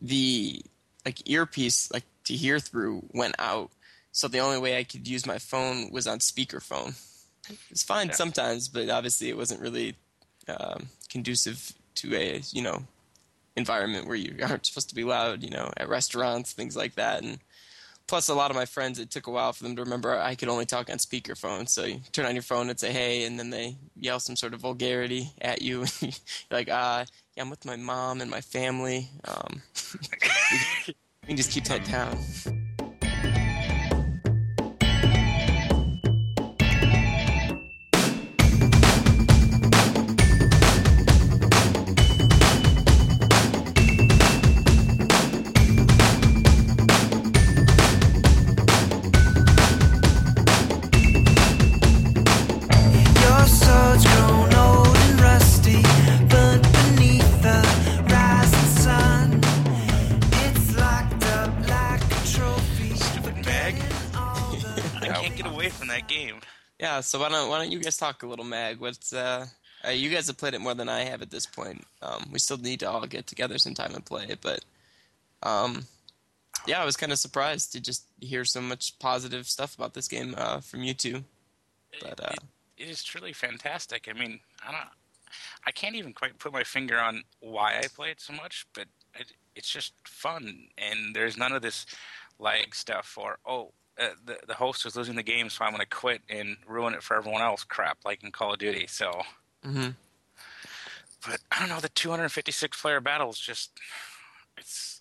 the earpiece to hear through went out, so the only way I could use my phone was on speakerphone. It's fine sometimes, but obviously it wasn't really conducive to a environment where you aren't supposed to be loud, at restaurants, things like that. And plus, a lot of my friends, it took a while for them to remember I could only talk on speakerphone. So you turn on your phone and say, hey, and then they yell some sort of vulgarity at you. You're like, yeah, I'm with my mom and my family. We can just keep that down. Yeah, so why don't you guys talk a little, Mag? What's you guys have played it more than I have at this point. We still need to all get together sometime and play it, but yeah, I was kind of surprised to just hear so much positive stuff about this game from you two. But it is truly fantastic. I mean, I can't even quite put my finger on why I play it so much, but it's just fun, and there's none of this lag stuff or the host is losing the game, so I'm going to quit and ruin it for everyone else. Crap, like in Call of Duty. So, but I don't know. The 256 player battles it's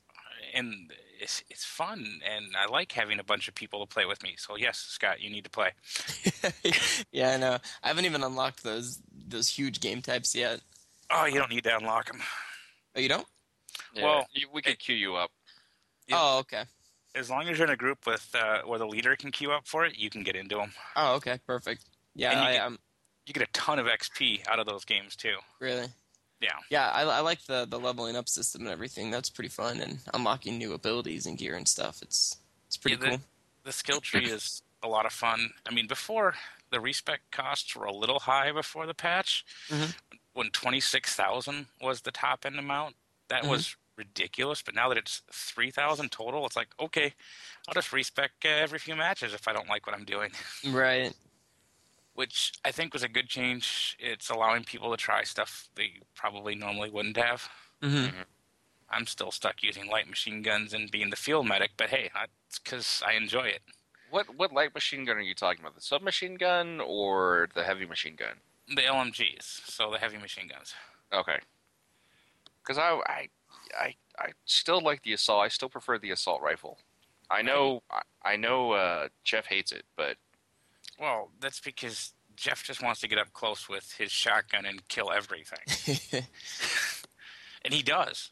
fun, and I like having a bunch of people to play with me. So yes, Scott, you need to play. Yeah, I know. I haven't even unlocked those huge game types yet. Oh, you don't need to unlock them. Oh, you don't? Yeah, well, we could queue you up. Oh, okay. As long as you're in a group with where the leader can queue up for it, you can get into them. Oh, okay, perfect. Yeah, you get a ton of XP out of those games too. Really? Yeah. Yeah, I like the leveling up system and everything. That's pretty fun, and unlocking new abilities and gear and stuff. It's pretty cool. The skill tree is a lot of fun. I mean, before the respec costs were a little high before the patch, when 26,000 was the top end amount, that was ridiculous. But now that it's 3,000 total, it's like, okay, I'll just respec every few matches if I don't like what I'm doing. Right. Which I think was a good change. It's allowing people to try stuff they probably normally wouldn't have. I'm still stuck using light machine guns and being the field medic, but hey, it's because I enjoy it. What light machine gun are you talking about? The submachine gun or the heavy machine gun? The LMGs, so the heavy machine guns. Okay. Because I still like the assault. I still prefer the assault rifle. I know Jeff hates it, but... Well, that's because Jeff just wants to get up close with his shotgun and kill everything. And he does.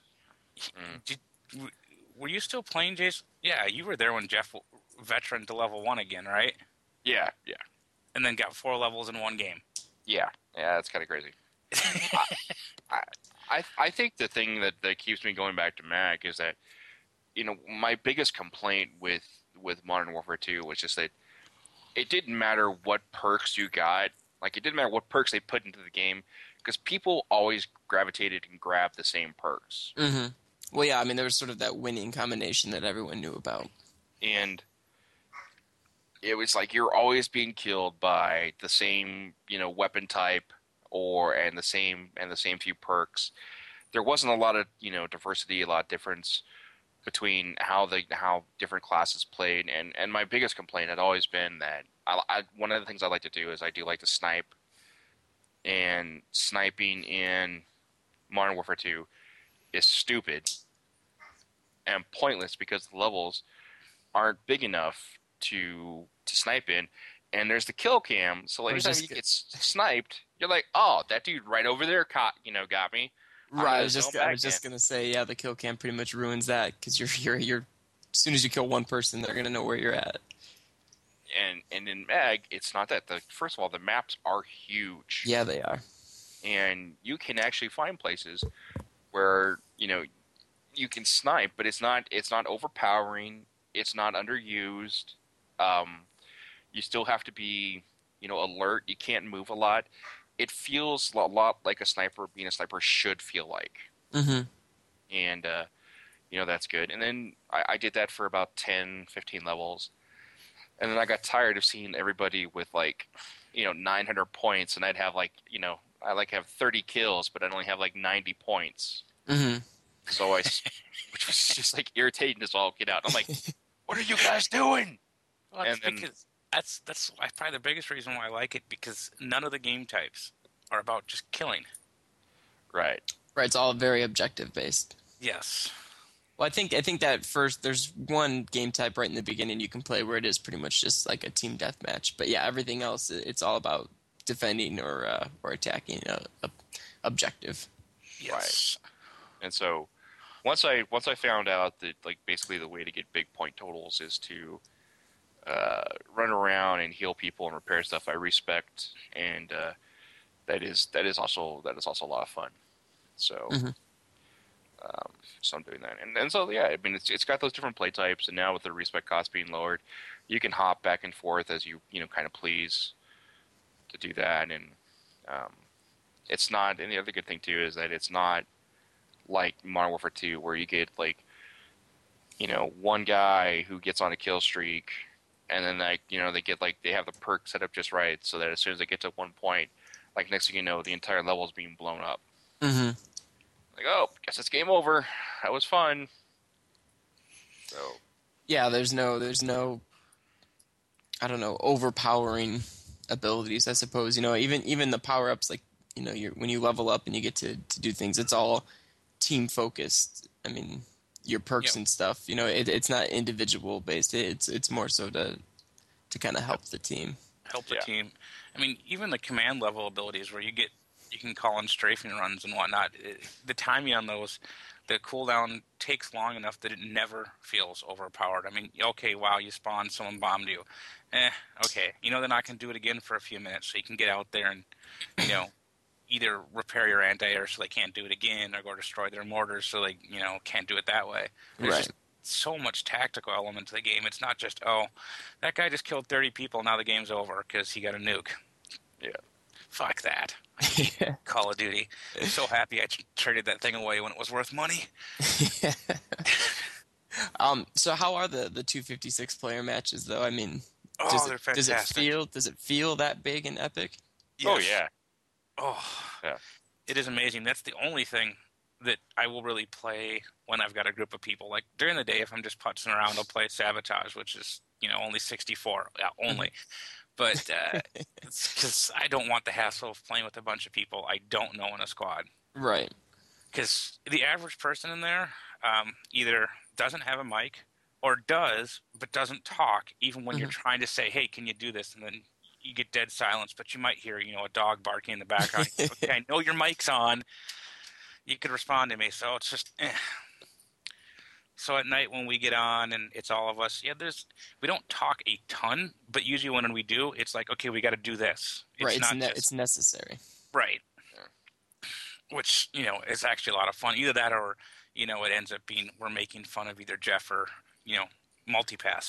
Were you still playing, Jason? Yeah, you were there when Jeff veteran to level 1 again, right? Yeah. And then got 4 levels in one game. Yeah, that's kind of crazy. I think the thing that keeps me going back to Mac is that, my biggest complaint with Modern Warfare 2 was just that it didn't matter what perks you got. Like, it didn't matter what perks they put into the game, because people always gravitated and grabbed the same perks. Well, yeah, I mean, there was sort of that winning combination that everyone knew about. And it was like you're always being killed by the same, weapon type and the same few perks. There wasn't a lot of, diversity, a lot of difference between how different classes played, and my biggest complaint had always been that one of the things I like to do is I do like to snipe, and sniping in Modern Warfare 2 is stupid and pointless because the levels aren't big enough to snipe in, and there's the kill cam, so anytime you get sniped, you're like, oh, that dude right over there got me. Right, I was just gonna say, yeah, the kill cam pretty much ruins that, because you're as soon as you kill one person, they're gonna know where you're at. And in Mag, it's not that. First of all, the maps are huge. Yeah, they are. And you can actually find places where you can snipe, but it's not overpowering. It's not underused. You still have to be alert. You can't move a lot. It feels a lot like being a sniper should feel like. Mm-hmm. And that's good. And then I did that for about 10, 15 levels. And then I got tired of seeing everybody with 900 points, and I'd have I have 30 kills, but I'd only have 90 points. Mm-hmm. So which was just irritating as all get out. I'm like, what are you guys doing? Well, because that's probably the biggest reason why I like it, because none of the game types are about just killing. Right. It's all very objective based. Yes. Well, I think that first there's one game type right in the beginning you can play where it is pretty much just like a team deathmatch. But yeah, everything else it's all about defending or attacking a objective. Yes. Right. And so once I found out that basically the way to get big point totals is to run around and heal people and repair stuff, I respect, and that is also a lot of fun. So. Mm-hmm. So I'm doing that, and so yeah, I mean it's got those different play types, and now with the respec cost being lowered, you can hop back and forth as you kind of please to do that, and it's not. And the other good thing too is that it's not like Modern Warfare 2 where you get one guy who gets on a kill streak, and then they get they have the perk set up just right so that as soon as they get to one point, next thing you know, the entire level is being blown up. Mm-hmm. Oh, guess it's game over. That was fun. So yeah, there's no I don't know, overpowering abilities, I suppose. Even the power ups, when you level up and you get to do things, it's all team focused. I mean, your perks and stuff. It's not individual based. It's more so to kind of help the team. Help the team. I mean, even the command level abilities where you can call in strafing runs and whatnot. The timing on those, the cooldown takes long enough that it never feels overpowered. I mean, okay, wow, you spawned, someone bombed you. Okay, they're not going to do it again for a few minutes, so you can get out there and, either repair your anti-air so they can't do it again, or go destroy their mortars so they, can't do it that way. There's just so much tactical element to the game. It's not just, oh, that guy just killed 30 people, now the game's over because he got a nuke. Yeah. Fuck that. Call of Duty. I'm so happy I traded that thing away when it was worth money. So how are the 256 player matches though? I mean, they're fantastic. Does it feel that big and epic? Yes. Oh yeah. Oh yeah. It is amazing. That's the only thing that I will really play when I've got a group of people. Like during the day, if I'm just putzing around, I'll play Sabotage, which is only 64. Yeah, only. But it's because I don't want the hassle of playing with a bunch of people I don't know in a squad. Right. Because the average person in there either doesn't have a mic or does, but doesn't talk, even when you're trying to say, hey, can you do this? And then you get dead silence, but you might hear, a dog barking in the background. Okay, I know your mic's on. You could respond to me. So it's just So at night when we get on and it's all of us, we don't talk a ton, but usually when we do, it's like, okay, we got to do this. It's necessary. Right. Yeah. Which, is actually a lot of fun. Either that or, it ends up being we're making fun of either Jeff or, Multipass.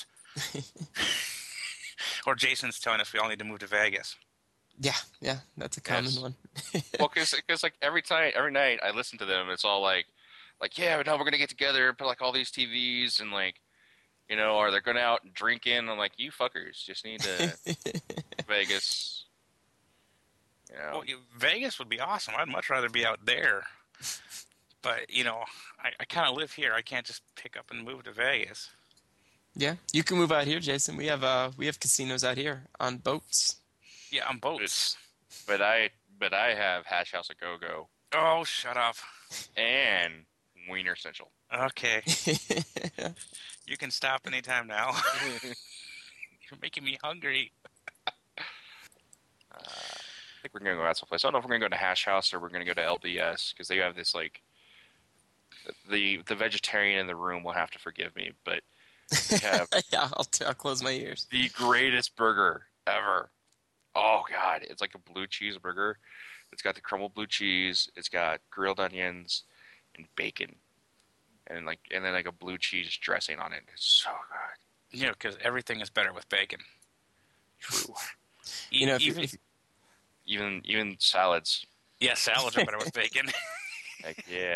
Or Jason's telling us we all need to move to Vegas. Yeah, that's a common one. Well, because every night I listen to them, it's all like, yeah, but now we're gonna get together and put all these TVs and or they're going out and drinking. I'm like, you fuckers just need to Vegas. Well, Vegas would be awesome. I'd much rather be out there. But I kind of live here. I can't just pick up and move to Vegas. Yeah, you can move out here, Jason. We have casinos out here on boats. Yeah, on boats. But I have Hash House a Go-Go. Oh, shut up. And Wiener Central. Okay. You can stop anytime now. You're making me hungry. I think we're going to go out someplace. I don't know if we're going to go to Hash House or we're going to go to LBS because they have this the vegetarian in the room will have to forgive me, but they have yeah, I'll close my ears. The greatest burger ever. Oh God, it's like a blue cheeseburger. It's got the crumbled blue cheese. It's got grilled onions and bacon, and then a blue cheese dressing on it. It's so good. Because everything is better with bacon. True. Even salads. Yeah, salads are better with bacon. Heck yeah.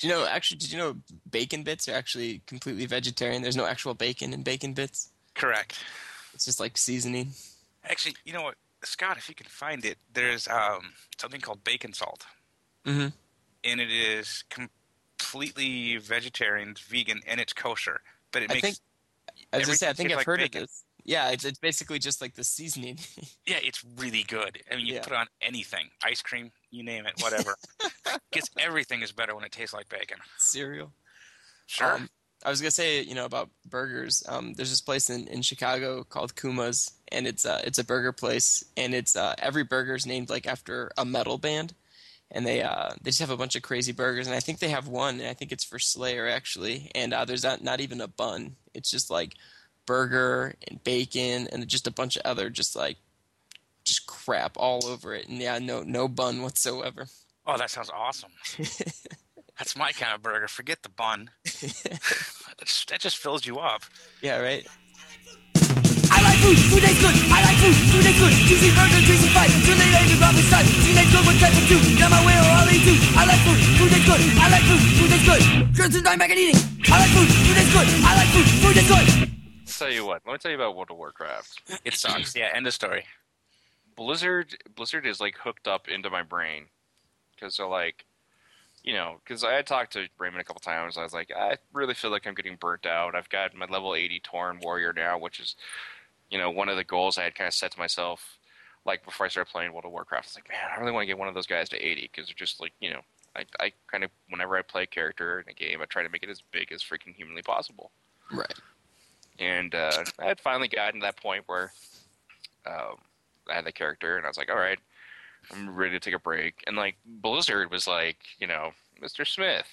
Did you know bacon bits are actually completely vegetarian? There's no actual bacon in bacon bits. Correct. It's just like seasoning. Actually, you know what, Scott, if you can find it, there's something called bacon salt. Mm-hmm. And it is completely vegetarian, it's vegan, and it's kosher. But it makes I was gonna say, I think I've like heard bacon. of this. Yeah, it's basically just like the seasoning. Yeah, it's really good. I mean, you Yeah. put it on anything, ice cream, you name it, whatever. Because everything is better when it tastes like bacon. Cereal. Sure. I was gonna say, about burgers. There's this place in Chicago called Kuma's, and it's a burger place, and it's every burger is named like after a metal band, and they just have a bunch of crazy burgers, and I think they have one, and I think it's for Slayer actually, and there's not even a bun. It's just like burger and bacon and just a bunch of other just crap all over it, and yeah, no bun whatsoever. Oh, that sounds awesome. That's my kind of burger. Forget the bun. That just fills you up. Yeah, right. I like food, food tastes good. I like food, food tastes good. Juicy burger, juicy fight. Tonight I can drop inside. Teenage girl with type of two. Now my way or I'll eat too. I like food, food tastes good. I like food, food tastes good. Girls and back and eating. I like food, food tastes good. I like food, food tastes good. Tell you what. Let me tell you about World of Warcraft. It sucks. Yeah, end of story. Blizzard is like hooked up into my brain because they're like, because I had talked to Raymond a couple times. I was like, I really feel like I'm getting burnt out. I've got my level 80 Tauren warrior now, which is, one of the goals I had kind of set to myself, like before I started playing World of Warcraft. I was like, man, I really want to get one of those guys to 80 because they're just like, I kind of, whenever I play a character in a game, I try to make it as big as freaking humanly possible. Right. And I had finally gotten to that point where I had the character, and I was like, all right, I'm ready to take a break. And like Blizzard was like, Mr. Smith,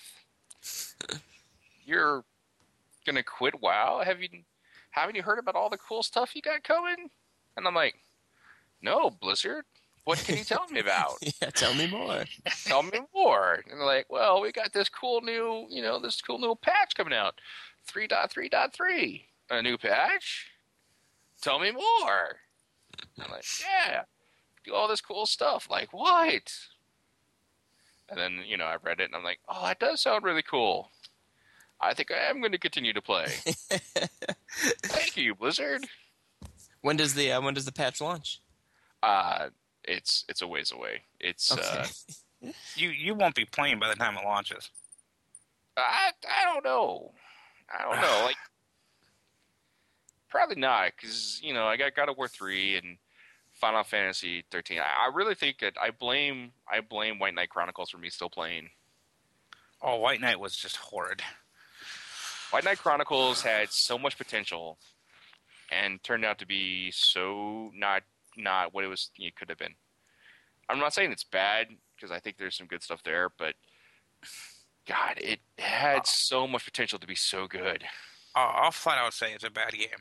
you're gonna quit WoW? Haven't you heard about all the cool stuff you got coming? And I'm like, no, Blizzard. What can you tell me about? Yeah, tell me more. Tell me more. And they're like, well, we got this cool new, this cool new patch coming out, 3.3.3. A new patch? Tell me more. I'm like, yeah. Do all this cool stuff. Like, what? And then, I read it, and I'm like, oh, that does sound really cool. I think I am going to continue to play. Thank you, Blizzard. When does the patch launch? It's a ways away. It's okay. You won't be playing by the time it launches. I don't know. Like, probably not, because I got God of War 3 and Final Fantasy 13. I really think that I blame White Knight Chronicles for me still playing. Oh, White Knight was just horrid. White Knight Chronicles had so much potential and turned out to be so not what it could have been. I'm not saying it's bad, because I think there's some good stuff there, but God, it had so much potential to be so good. I'll flat out say it's a bad game.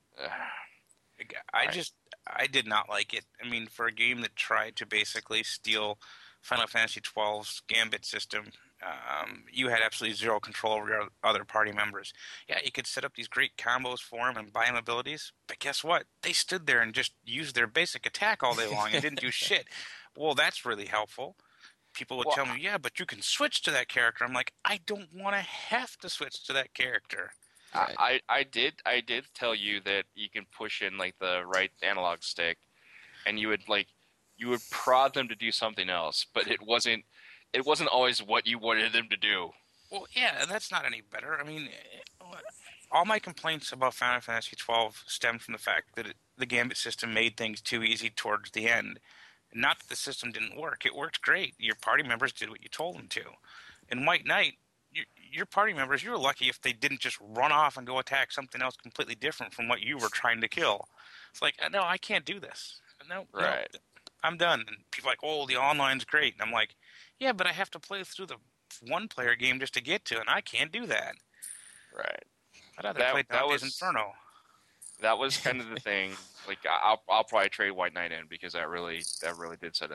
I did not like it. I mean, for a game that tried to basically steal Final Fantasy XII's Gambit system, you had absolutely zero control over your other party members. Yeah, you could set up these great combos for them and buy them abilities, but guess what? They stood there and just used their basic attack all day long and didn't do shit. Well, that's really helpful. People would tell me, yeah, but you can switch to that character. I'm like, I don't want to have to switch to that character. Right. I did tell you that you can push in like the right analog stick, and you would prod them to do something else, but it wasn't always what you wanted them to do. Well, yeah, that's not any better. I mean, all my complaints about Final Fantasy XII stem from the fact that the Gambit system made things too easy towards the end. Not that the system didn't work. It worked great. Your party members did what you told them to. In White Knight, your party members, you were lucky if they didn't just run off and go attack something else completely different from what you were trying to kill. It's like, no, I can't do this. No, right. No, I'm done. And people are like, oh, the online's great. And I'm like, yeah, but I have to play through the one-player game just to get to it, and I can't do that. Right. I'd rather play Dante's Inferno. That was kind of the thing. Like, I'll probably trade White Knight in, because that really did set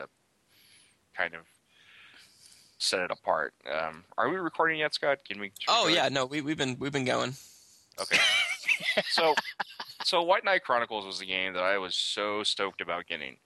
it apart. Are we recording yet, Scott? Should we yeah, no, we've been going. Okay. So White Knight Chronicles was the game that I was so stoked about getting,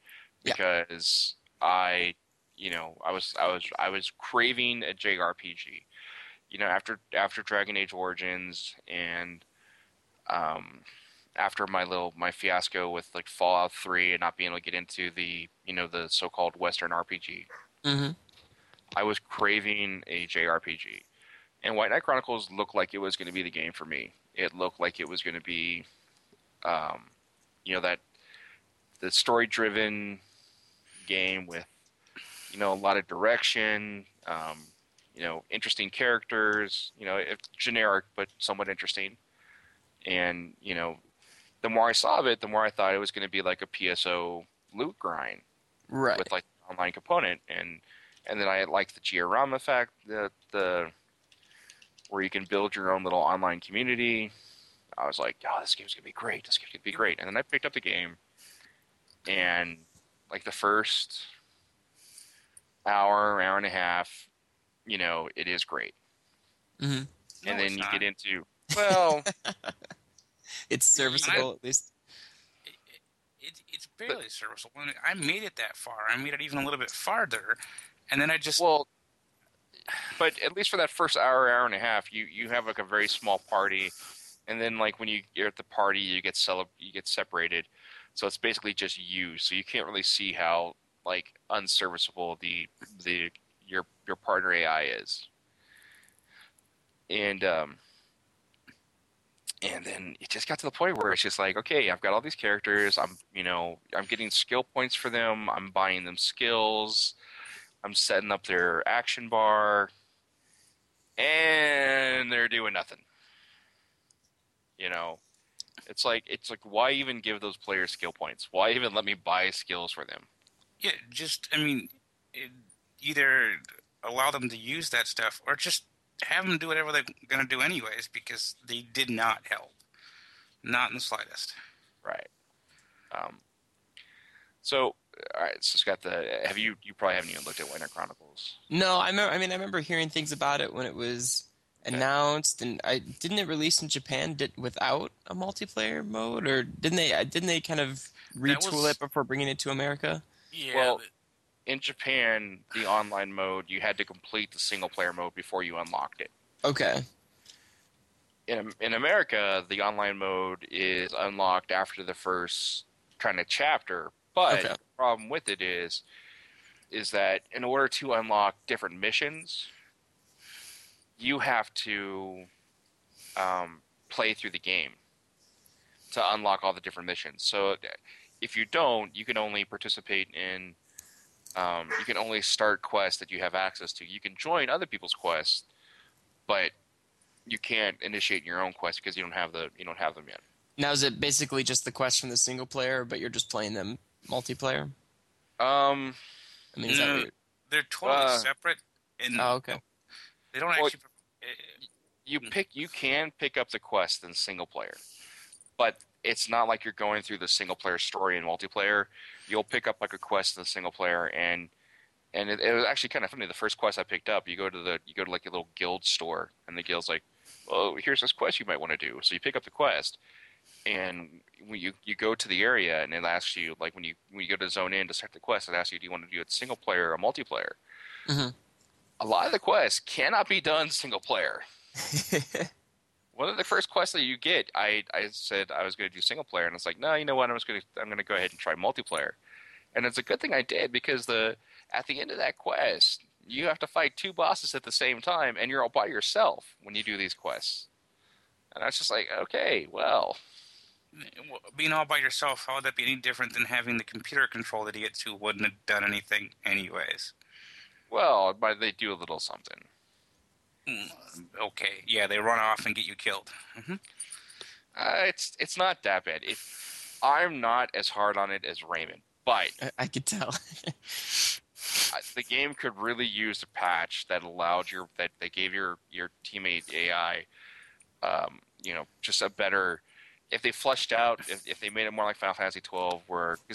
because I was craving a JRPG, after Dragon Age Origins and after my fiasco with like Fallout 3 and not being able to get into the the so-called Western RPG, I was craving a JRPG, and White Knight Chronicles looked like it was going to be the game for me. It looked like it was going to be, that the story-driven game with a lot of direction, interesting characters, generic but somewhat interesting. And, the more I saw of it, the more I thought it was going to be like a PSO loot grind. Right. With like an online component. And then I liked the Georama effect, the where you can build your own little online community. I was like, oh, this game's going to be great. This game's going to be great. And then I picked up the game, and like the first hour and a half, it is great. Mm-hmm. And then you get into, well... It's serviceable, at least. It's barely serviceable. I made it that far. I made it even a little bit farther, and then I just... Well, but at least for that first hour and a half, you have like a very small party, and then like when you're at the party, you get separated. So it's basically just you. So you can't really see how like unserviceable your partner AI is. And then it just got to the point where it's just like, okay, I've got all these characters. I'm getting skill points for them. I'm buying them skills. I'm setting up their action bar, and they're doing nothing. It's like why even give those players skill points? Why even let me buy skills for them? Yeah, either allow them to use that stuff or just have them do whatever they're going to do anyways, because they did not help. Not in the slightest. Right. So, all right, so Scott, you probably haven't even looked at White Knight Chronicles. No, I remember hearing things about it when it was announced, and didn't it release in Japan without a multiplayer mode, or didn't they kind of retool it before bringing it to America? Yeah. Well, in Japan, the online mode, you had to complete the single-player mode before you unlocked it. Okay. In America, the online mode is unlocked after the first kind of chapter, but the problem with it is that in order to unlock different missions, you have to play through the game to unlock all the different missions. So if you don't, you can only participate in you can only start quests that you have access to. You can join other people's quests, but you can't initiate your own quests because you don't have them yet. Now, is it basically just the quests from the single player, but you're just playing them multiplayer? They're totally separate. Okay. They don't actually. You can pick up the quest in single player, but it's not like you're going through the single player story in multiplayer. You'll pick up like a quest in the single player, and it was actually kind of funny. The first quest I picked up, you go to like a little guild store, and the guild's like, "Oh, here's this quest you might want to do." So you pick up the quest, and when you go to the area, and it asks you, like when you go to zone in to start the quest, it asks you, "Do you want to do it single player or multiplayer?" Mm-hmm. A lot of the quests cannot be done single player. One of the first quests that you get, I said I was going to do single player, and it's like, no, you know what? I'm going to go ahead and try multiplayer, and it's a good thing I did, because at the end of that quest, you have to fight two bosses at the same time, and you're all by yourself when you do these quests. And I was just like, okay, well, being all by yourself, how would that be any different than having the computer control idiots who wouldn't have done anything anyways? Well, but they do a little something. Okay, yeah, they run off and get you killed. Mm-hmm. It's not that bad. I'm not as hard on it as Raymond, but I could tell. The game could really use a patch that allowed that gave your teammate AI, just a better. If they fleshed out, if they made it more like Final Fantasy 12, because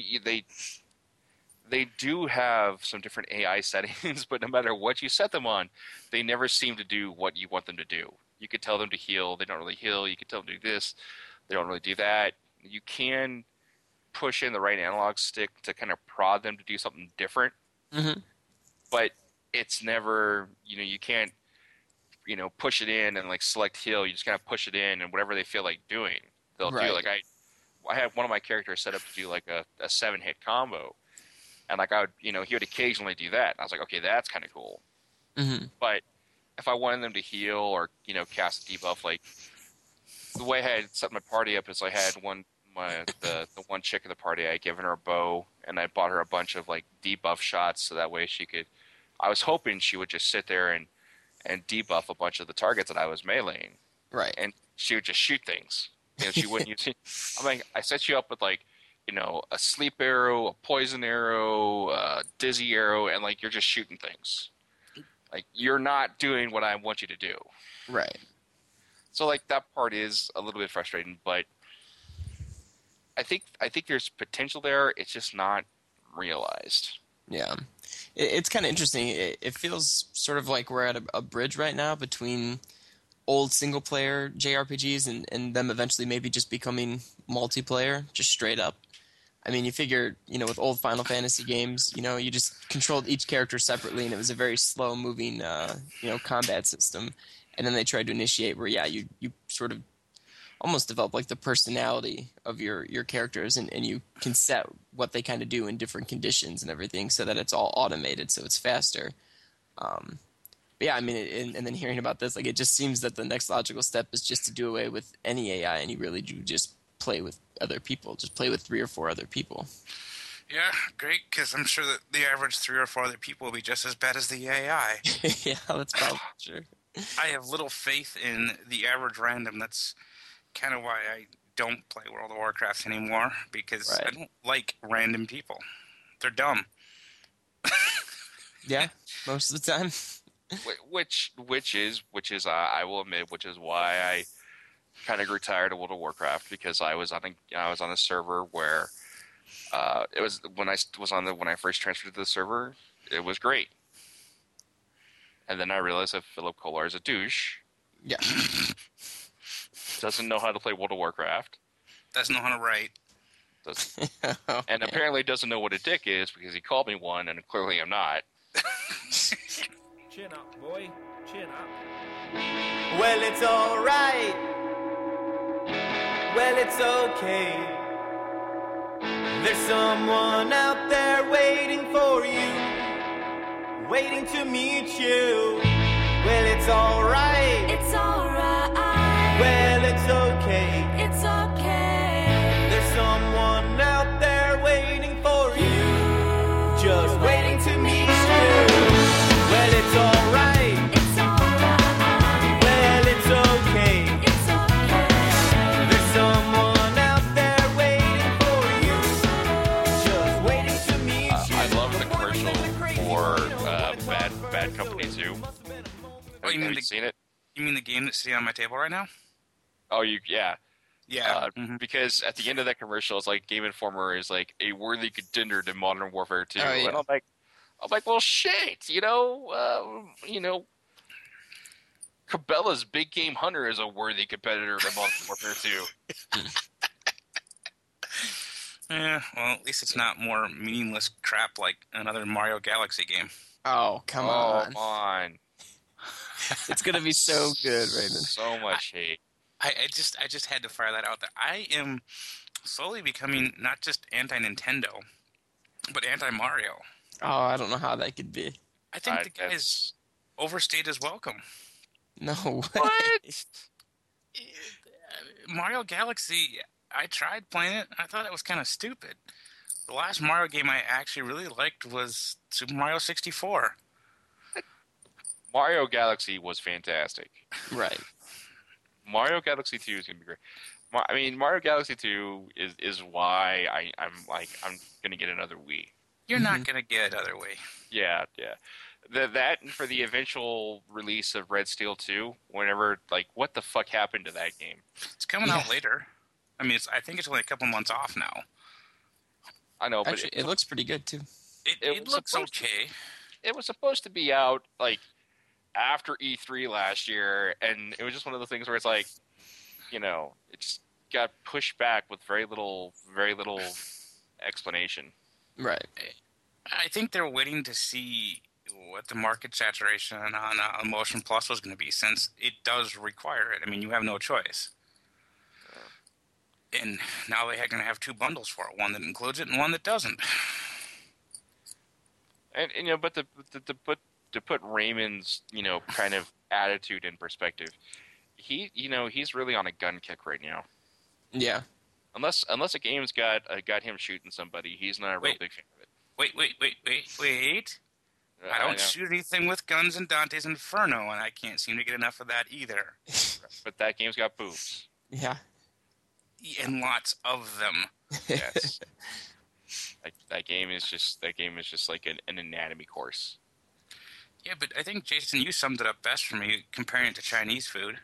they do have some different AI settings, but no matter what you set them on, they never seem to do what you want them to do. You could tell them to heal, they don't really heal. You could tell them to do this, they don't really do that. You can push in the right analog stick to kind of prod them to do something different, mm-hmm. but it's never, you can't push it in and like select heal. You just kind of push it in, and whatever they feel like doing, they'll do. Right. Like I had one of my characters set up to do like a 7-hit combo, and like I would, he would occasionally do that. And I was like, okay, that's kind of cool. Mm-hmm. But if I wanted them to heal or cast a debuff, like the way I had set my party up is I had the one chick in the party. I had given her a bow, and I bought her a bunch of like debuff shots, so that way she could. I was hoping she would just sit there and debuff a bunch of the targets that I was meleeing, Right. and she would just shoot things. She wouldn't use. I'm like, I set you up with like a sleep arrow, a poison arrow, a dizzy arrow, and like you're just shooting things. Like you're not doing what I want you to do. Right. So like that part is a little bit frustrating, but I think there's potential there. It's just not realized. Yeah. It's kind of interesting. It feels sort of like we're at a bridge right now between old single-player JRPGs and them eventually maybe just becoming multiplayer, just straight up. I mean, you figure, with old Final Fantasy games, you just controlled each character separately, and it was a very slow-moving, combat system. And then they tried to initiate where, you sort of almost develop like the personality of your characters, and you can set what they kind of do in different conditions and everything, so that it's all automated, so it's faster. But yeah, I mean, and then hearing about this, like it just seems that the next logical step is just to do away with any AI, and you really do just play with other people, just play with 3 or 4 other people. Yeah, great, because I'm sure that the average 3 or 4 other people will be just as bad as the AI. Yeah, that's probably true. I have little faith in the average random. That's kind of why I don't play World of Warcraft anymore, because Right. I don't like random people. They're dumb. Yeah, most of the time. Which is I will admit, which is why I kind of grew tired of World of Warcraft, because I was on a server where it was when I first transferred to the server, it was great, and then I realized that Philip Kollar is a douche. Yeah. Doesn't know how to play World of Warcraft. Doesn't know how to write. And apparently doesn't know what a dick is, because he called me one, and clearly I'm not. Chin up, boy. Chin up. Well, it's alright. Well, it's okay. There's someone out there waiting for you, waiting to meet you. Well, it's alright. It's alright. Well, it's okay. It's okay. There's someone out there waiting for you, just waiting to meet you. Well, it's alright. It's alright. Well, it's okay. It's okay. There's someone out there waiting for you, just waiting to meet you. I love the commercial for Bad Company 2. Oh, Have you seen it? You mean the game that's sitting on my table right now? Oh, yeah. Yeah. Because at the end of that commercial, it's like Game Informer is like a worthy contender to Modern Warfare 2. Oh, yeah. And I'm like, well, shit, Cabela's Big Game Hunter is a worthy competitor to Modern Warfare 2. Yeah, well, at least it's not more meaningless crap like another Mario Galaxy game. Oh, come on. Come on. It's going to be so good, Raymond. So much hate. I just had to fire that out there. I am slowly becoming not just anti-Nintendo, but anti-Mario. Oh, I don't know how that could be. I think the guy's overstayed his welcome. No way. What? Mario Galaxy, I tried playing it. I thought it was kind of stupid. The last Mario game I actually really liked was Super Mario 64. Mario Galaxy was fantastic. Right. Mario Galaxy 2 is going to be great. Mario Galaxy 2 is why I'm going to get another Wii. You're not going to get another Wii. Yeah. That and for the eventual release of Red Steel 2, whenever, what the fuck happened to that game? It's coming out later. I think it's only a couple months off now. I know, but Actually, it looks pretty good, too. It looks okay. It was supposed to be out, after E3 last year, and it was just one of the things where it's it just got pushed back with very little explanation. Right. I think they're waiting to see what the market saturation on Motion Plus was going to be, since it does require it. I mean, you have no choice. And now they're going to have 2 bundles for it, one that includes it and one that doesn't. And but to put Raymond's kind of attitude in perspective, he's really on a gun kick right now. Yeah. Unless a game's got him shooting somebody, he's not a real big fan of it. Wait. I don't shoot anything with guns in Dante's Inferno, and I can't seem to get enough of that either. But that game's got boobs. Yeah. And lots of them. Yes. that game is just like an anatomy course. Yeah, but I think, Jason, you summed it up best for me, comparing it to Chinese food.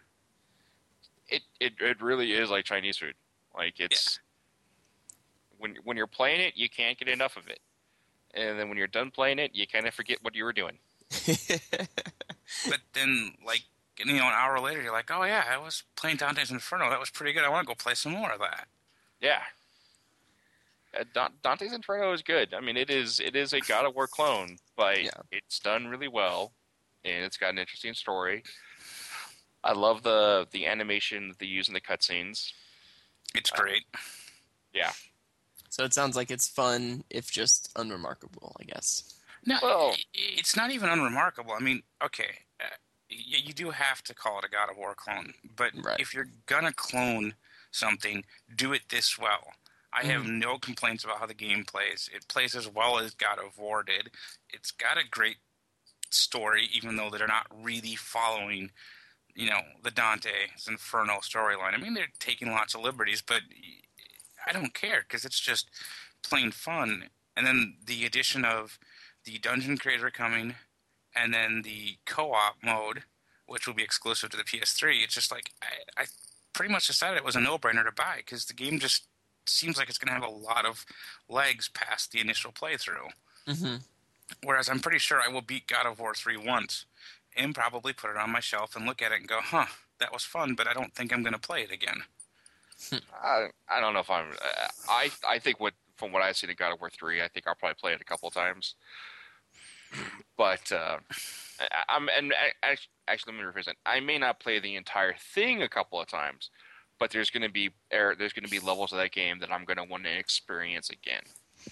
It really is like Chinese food. Like, it's when you're playing it, you can't get enough of it, and then when you're done playing it, you kind of forget what you were doing. But then, like, an hour later, you're like, oh yeah, I was playing Dante's Inferno. That was pretty good. I want to go play some more of that. Yeah. Dante's Inferno is good. I mean, it is a God of War clone, but it's done really well, and it's got an interesting story. I love the animation that they use in the cutscenes. It's great. Yeah. So it sounds like it's fun, if just unremarkable, I guess. No, Well, it's not even unremarkable. I mean, okay, you do have to call it a God of War clone, but if you're gonna clone something, do it this well. I have no complaints about how the game plays. It plays as well as God of War did. It's got a great story, even though they're not really following, the Dante's Inferno storyline. I mean, they're taking lots of liberties, but I don't care, because it's just plain fun. And then the addition of the Dungeon Creator coming, and then the co-op mode, which will be exclusive to the PS3, it's just like, I pretty much decided it was a no-brainer to buy, because the game just seems like it's going to have a lot of legs past the initial playthrough. Mm-hmm. Whereas I'm pretty sure I will beat God of War 3 once, and probably put it on my shelf and look at it and go, that was fun, but I don't think I'm going to play it again. I don't know if I'm... I think from what I've seen in God of War 3, I think I'll probably play it a couple of times. But actually, let me rephrase that. I may not play the entire thing a couple of times, but there's going to be levels of that game that I'm going to want to experience again.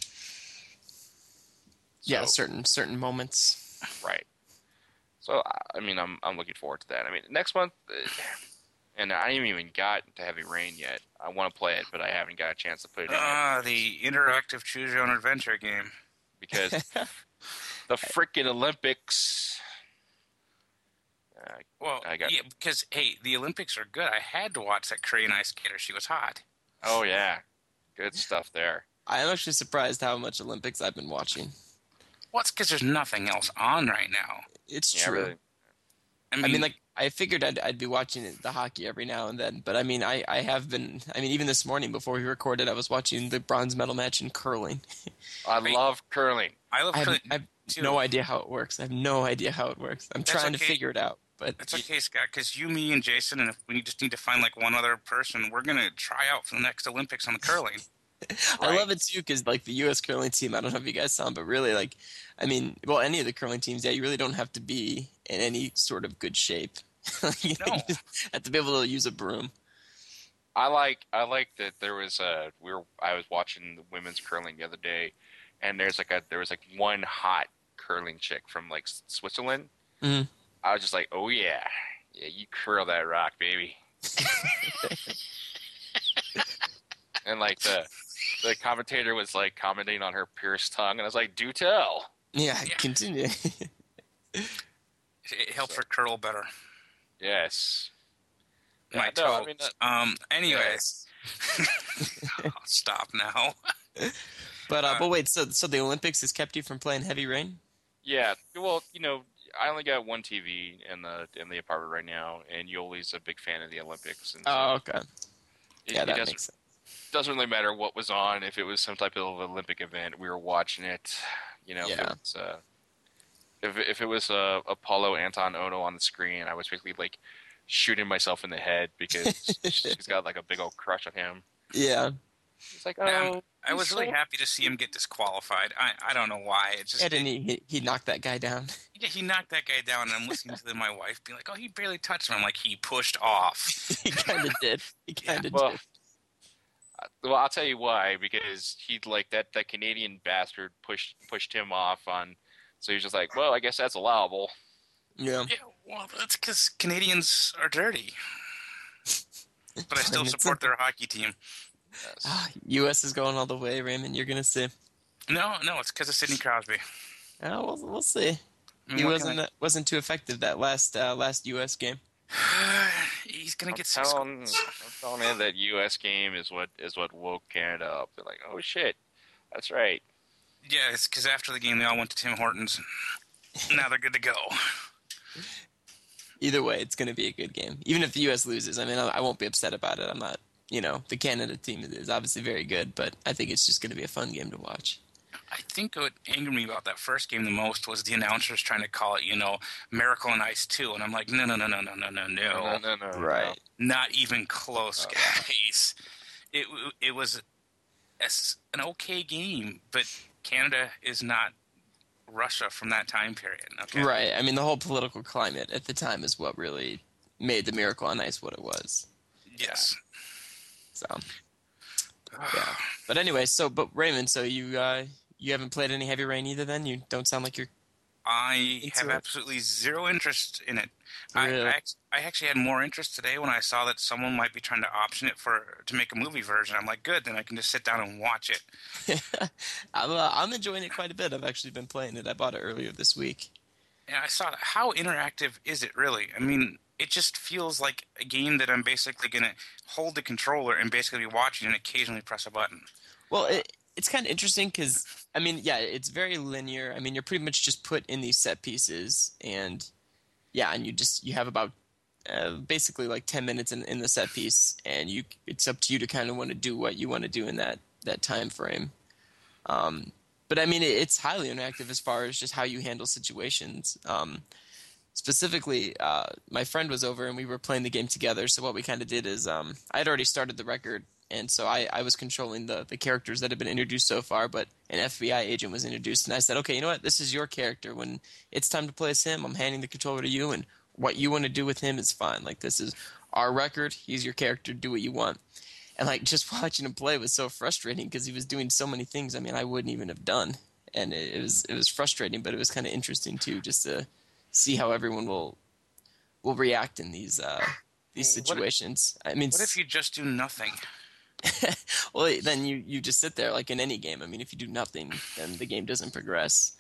Yeah, certain moments. Right. So I mean, I'm looking forward to that. I mean, next month, and I haven't even got to Heavy Rain yet. I want to play it, but I haven't got a chance to put it in yet. The interactive choose your own adventure game. Because the freaking Olympics. Because, hey, the Olympics are good. I had to watch that Korean ice skater. She was hot. Oh, yeah. Good stuff there. I am actually surprised how much Olympics I've been watching. Well, it's because there's nothing else on right now. It's true. Really. I mean, like, I figured I'd be watching the hockey every now and then, but I mean, I have been. I mean, even this morning before we recorded, I was watching the bronze medal match in curling. I love curling. I love curling. I have no idea how it works. I'm trying to figure it out. But that's okay, Scott, because you, me, and Jason, and if we just need to find like one other person, we're gonna try out for the next Olympics on the curling. I love it too, because like the U.S. curling team, I don't know if you guys saw them, but really, like, I mean, well, any of the curling teams, you really don't have to be in any sort of good shape. You just have to be able to use a broom. I like that there was I was watching the women's curling the other day, and there was one hot curling chick from like Switzerland. Mm-hmm. I was just like, oh yeah, you curl that rock, baby. And like the commentator was like commenting on her pierced tongue, and I was like, do tell. Yeah. Continue. It helps her curl better. Yes. My toes. Anyways. I'll stop now. But wait, so the Olympics has kept you from playing Heavy Rain? Yeah. Well, I only got one TV in the apartment right now, and Yoli's a big fan of the Olympics. And okay. That makes sense. Doesn't really matter what was on. If it was some type of Olympic event, we were watching it. If it was Apollo Anton Ono on the screen, I was basically like shooting myself in the head because she's got like a big old crush on him. Yeah. It's like, I was really happy to see him get disqualified. I don't know why. It just And he knocked that guy down. yeah, he knocked that guy down, and I'm listening to my wife being like, "Oh, he barely touched him." I'm like, "He pushed off." He kind of did. He kind of Well, did. I'll tell you why. Because he like that Canadian bastard pushed him off on. So he's just like, well, I guess that's allowable. Yeah. Yeah, well, that's because Canadians are dirty. But I still support their hockey team. Yes. U.S. is going all the way, Raymond. You're gonna see. No, it's because of Sidney Crosby. Oh, we'll see. I mean, He what can wasn't too effective that last U.S. game. He's gonna get I'm 6 telling, goals. I'm telling you that U.S. game is what woke Canada up. They're like, oh shit, that's right. Yeah, it's because after the game they all went to Tim Hortons. Now they're good to go. Either way, it's gonna be a good game. Even if the U.S. loses, I mean, I won't be upset about it. I'm not. The Canada team is obviously very good, but I think it's just gonna be a fun game to watch. I think what angered me about that first game the most was the announcers trying to call it, Miracle on Ice 2. And I'm like, no. No. Right. Not even close, guys. It was an okay game, but Canada is not Russia from that time period. Okay? Right. I mean, the whole political climate at the time is what really made the Miracle on Ice what it was. Yes. So, yeah. But anyway, but Raymond, so you haven't played any Heavy Rain either then? You don't sound like you're... I Into have it. absolutely zero interest in it. Really? I actually had more interest today when I saw that someone might be trying to option it to make a movie version. I'm like, good, then I can just sit down and watch it. I'm enjoying it quite a bit. I've actually been playing it. I bought it earlier this week. Yeah, I saw that. How interactive is it really? I mean, it just feels like a game that I'm basically going to hold the controller and basically be watching and occasionally press a button. Well, it's kind of interesting because, I mean, yeah, it's very linear. I mean, you're pretty much just put in these set pieces, and yeah, and you have about basically like 10 minutes in the set piece, and it's up to you to kind of want to do what you want to do in that time frame. But I mean, it's highly interactive as far as just how you handle situations. Specifically, my friend was over and we were playing the game together. So what we kind of did is I had already started the record, and so I was controlling the characters that had been introduced so far, but an FBI agent was introduced, and I said, okay, you know what? This is your character. When it's time to play as him, I'm handing the controller to you, and what you want to do with him is fine. Like, this is our record. He's your character. Do what you want. And like just watching him play was so frustrating because he was doing so many things. I mean, I wouldn't even have done, and it was frustrating, but it was kind of interesting too, just to see how everyone will react in these situations. I mean, What if you just do nothing? well, then you just sit there like in any game. I mean, if you do nothing, then the game doesn't progress.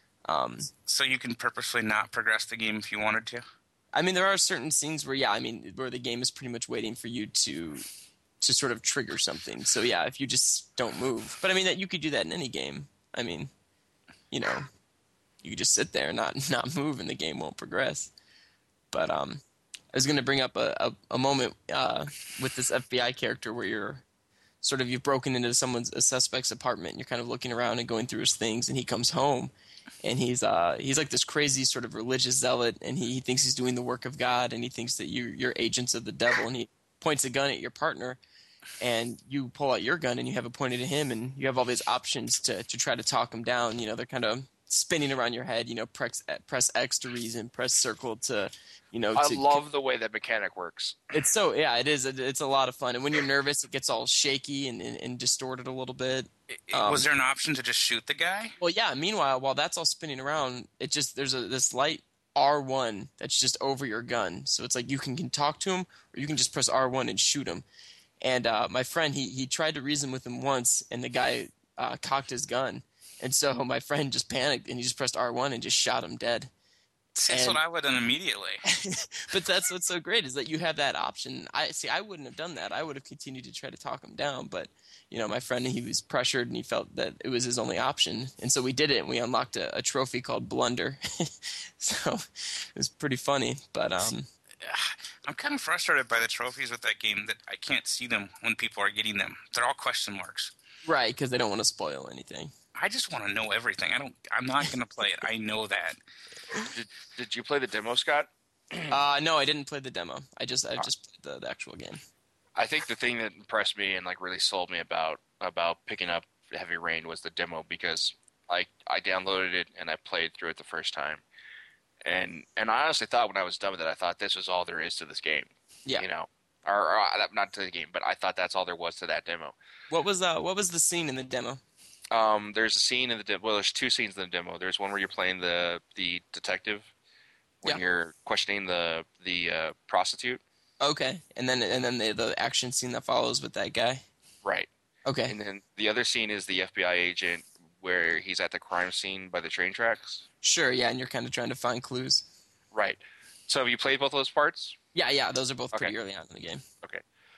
So you can purposely not progress the game if you wanted to? I mean, there are certain scenes where, where the game is pretty much waiting for you to sort of trigger something. So yeah, if you just don't move. But I mean, that you could do that in any game. I mean, you could just sit there and not move, and the game won't progress. But I was going to bring up a moment with this FBI character where you've broken into a suspect's apartment, and you're kind of looking around and going through his things, and he comes home, and he's like this crazy sort of religious zealot, and he thinks he's doing the work of God, and he thinks that you're agents of the devil, and he points a gun at your partner, and you pull out your gun and you have it pointed at him, and you have all these options to try to talk him down. They're kind of spinning around your head. Press X to reason, press circle to I love the way that mechanic works. It's so, yeah, it is. It's a lot of fun. And when you're nervous, it gets all shaky and distorted a little bit. Was there an option to just shoot the guy? Well, yeah. Meanwhile, while that's all spinning around, there's this light R1 that's just over your gun. So it's like you can talk to him, or you can just press R1 and shoot him. And my friend, he tried to reason with him once, and the guy cocked his gun. And so my friend just panicked, and he just pressed R1 and just shot him dead. That's what I would have done immediately. But that's what's so great is that you have that option. I wouldn't have done that. I would have continued to try to talk him down. But, my friend, he was pressured and he felt that it was his only option. And so we did it, and we unlocked a trophy called Blunder. So it was pretty funny. But I'm kind of frustrated by the trophies with that game that I can't see them when people are getting them. They're all question marks. Right, because they don't want to spoil anything. I just want to know everything. I'm not going to play it. I know that. Did you play the demo, Scott? No, I didn't play the demo. I just played the actual game. I think the thing that impressed me and like really sold me about about picking up Heavy Rain was the demo, because I downloaded it and I played through it the first time, and I honestly thought when I was done with it, I thought this was all there is to this game. Yeah. You know, or not to the game, but I thought that's all there was to that demo. What was the scene in the demo? There's a scene in the demo. Well, there's two scenes in the demo. There's one where you're playing the detective when you're questioning the prostitute. Okay, and then the action scene that follows with that guy. Right. Okay. And then the other scene is the FBI agent where he's at the crime scene by the train tracks. Sure. Yeah, and you're kind of trying to find clues. Right. So have you played both of those parts? Yeah. Those are both pretty early on in the game. Okay.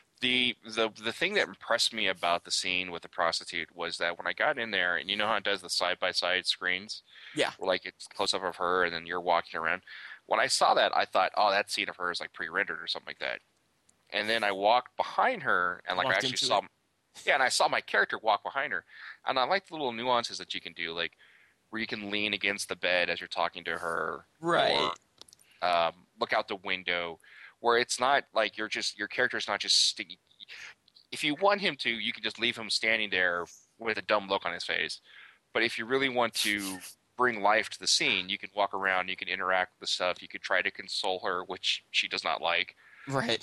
The thing that impressed me about the scene with the prostitute was that when I got in there, and you know how it does the side-by-side screens? Yeah. Where, like, it's close-up of her, and then you're walking around. When I saw that, I thought, oh, that scene of her is, like, pre-rendered or something like that. And then I walked behind her, and, like, I actually saw... Yeah, and I saw my character walk behind her. And I like the little nuances that you can do, like, where you can lean against the bed as you're talking to her. Right. Or look out the window, where it's not like your character's not just sticky. If you want him to, you can just leave him standing there with a dumb look on his face. But if you really want to bring life to the scene, you can walk around, you can interact with the stuff, you could try to console her, which she does not like. Right.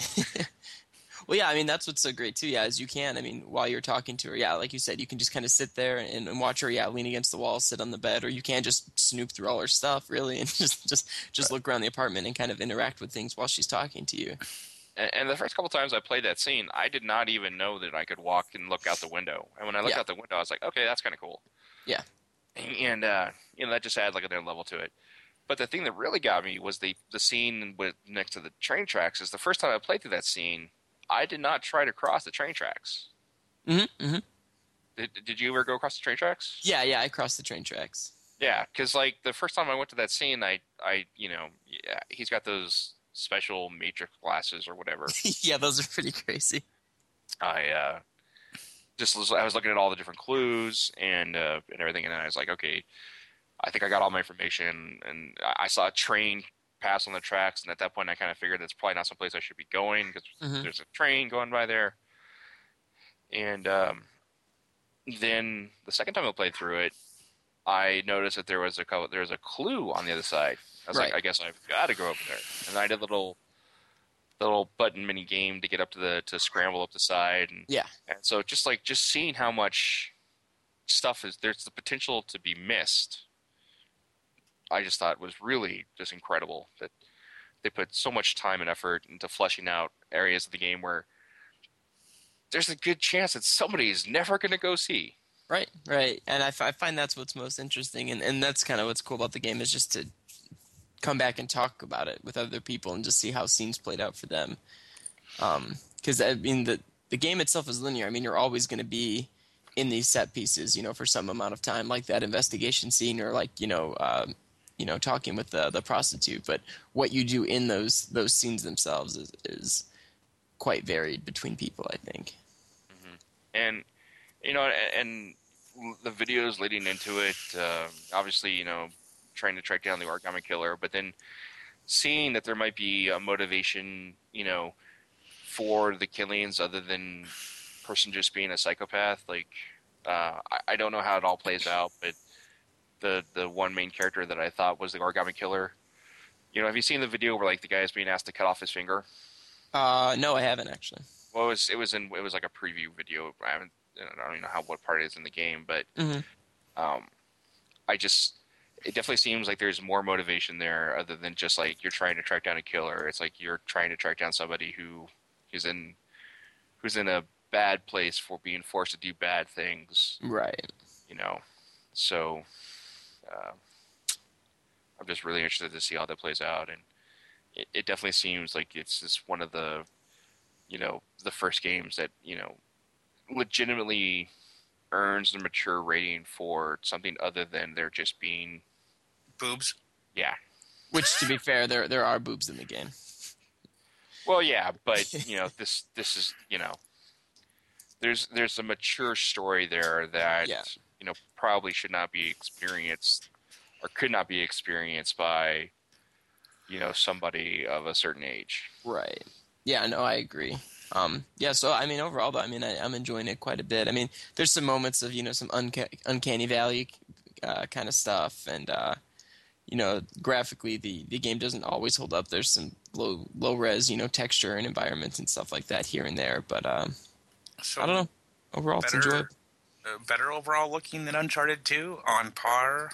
Well, yeah, I mean, that's what's so great, too, yeah, is you can, I mean, while you're talking to her, yeah, like you said, you can just kind of sit there and watch her, yeah, lean against the wall, sit on the bed, or you can just snoop through all her stuff, really, and just look around the apartment and kind of interact with things while she's talking to you. And the first couple times I played that scene, I did not even know that I could walk and look out the window. And when I looked out the window, I was like, okay, that's kind of cool. Yeah. And, that just adds like another level to it. But the thing that really got me was the scene next to the train tracks. Is the first time I played through that scene, I did not try to cross the train tracks. Mm-hmm. Mm-hmm. Did you ever go across the train tracks? Yeah, I crossed the train tracks. Yeah, because like the first time I went to that scene, he's got those special matrix glasses or whatever. Yeah, those are pretty crazy. I was looking at all the different clues and everything, and then I was like, okay, I think I got all my information, and I saw a train pass on the tracks, and at that point I kind of figured that's probably not someplace I should be going because there's a train going by there. And then the second time I played through it, I noticed that there was a clue on the other side. I was like, I guess I've got to go over there. And I did a little button mini game to get up to scramble up the side, and so just seeing how much stuff there's the potential to be missed, I just thought was really just incredible that they put so much time and effort into fleshing out areas of the game where there's a good chance that somebody's never going to go see. Right. And I find that's what's most interesting, and that's kind of what's cool about the game, is just to come back and talk about it with other people and just see how scenes played out for them. Because, I mean, the game itself is linear. I mean, you're always going to be in these set pieces, for some amount of time, like that investigation scene, or like, talking with the prostitute. But what you do in those scenes themselves is quite varied between people, I think. Mm-hmm. And, and the videos leading into it, obviously, trying to track down the origami killer, but then seeing that there might be a motivation, for the killings other than person just being a psychopath. Like, I don't know how it all plays out, but the one main character that I thought was the origami killer, have you seen the video where like the guy is being asked to cut off his finger? No, I haven't actually. Well, it was like a preview video. I don't even know what part it is in the game, but it definitely seems like there's more motivation there other than just like you're trying to track down a killer. It's like you're trying to track down somebody who's in a bad place for being forced to do bad things. Right. So I'm just really interested to see how that plays out, and it definitely seems like it's just one of the the first games that legitimately earns the mature rating for something other than there just being boobs. Yeah. Which, to be fair, there are boobs in the game. Well, yeah, but this is there's a mature story there that probably should not be experienced or could not be experienced by somebody of a certain age. Right. Yeah. No, I agree. Yeah, so I mean, overall, though, I mean, I'm enjoying it quite a bit. I mean, there's some moments of some uncanny valley kind of stuff, and graphically, the game doesn't always hold up. There's some low res, texture and environments and stuff like that here and there, but So I don't know. Overall, it's enjoyable. Better overall looking than Uncharted 2, on par.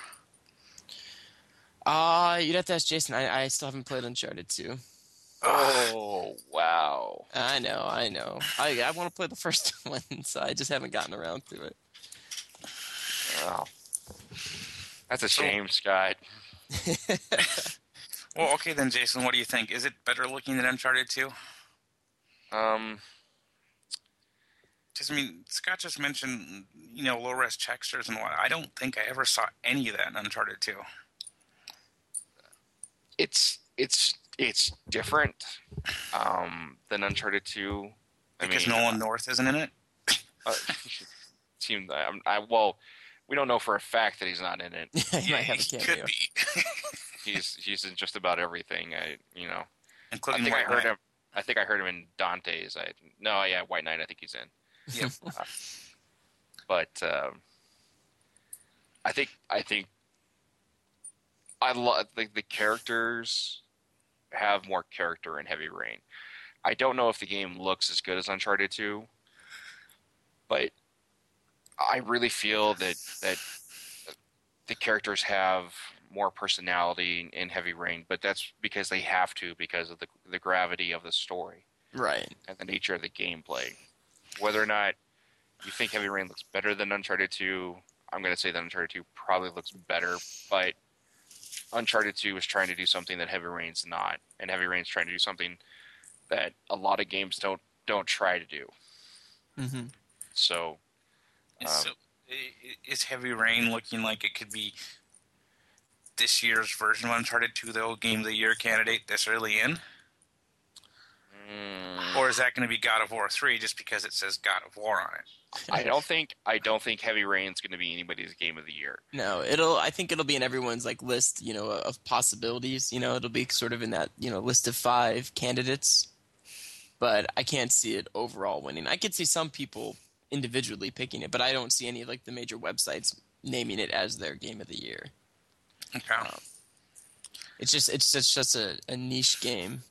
You'd have to ask Jason. I still haven't played Uncharted 2. Oh, wow. I know. I want to play the first one, so I just haven't gotten around to it. Wow. That's a shame, Scott. Well, okay then, Jason, what do you think? Is it better looking than Uncharted 2? Scott just mentioned, low-res textures and what. I don't think I ever saw any of that in Uncharted 2. It's different than Uncharted 2. Because Nolan North isn't in it? Well, we don't know for a fact that he's not in it. He might have a He cameo. could be. He's in just about everything. Including I White Knight. think I heard him in Dante's. White Knight. I think he's in. Yep. But I think I love the characters have more character in Heavy Rain. I don't know if the game looks as good as Uncharted 2, but I really feel that the characters have more personality in Heavy Rain, but that's because they have to, because of the gravity of the story. Right. And the nature of the gameplay. Whether or not you think Heavy Rain looks better than Uncharted 2, I'm going to say that Uncharted 2 probably looks better, but Uncharted 2 is trying to do something that Heavy Rain's not, and Heavy Rain's trying to do something that a lot of games don't try to do. Mm-hmm. So, So, is Heavy Rain looking like it could be this year's version of Uncharted 2, the old Game of the Year candidate this early in? Or is that going to be God of War 3 just because it says God of War on it? I don't think Heavy Rain's going to be anybody's Game of the Year. No, I think it'll be in everyone's list, of possibilities. It'll be sort of in that, list of 5 candidates. But I can't see it overall winning. I could see some people individually picking it, but I don't see any of the major websites naming it as their Game of the Year. Okay. It's just a niche game.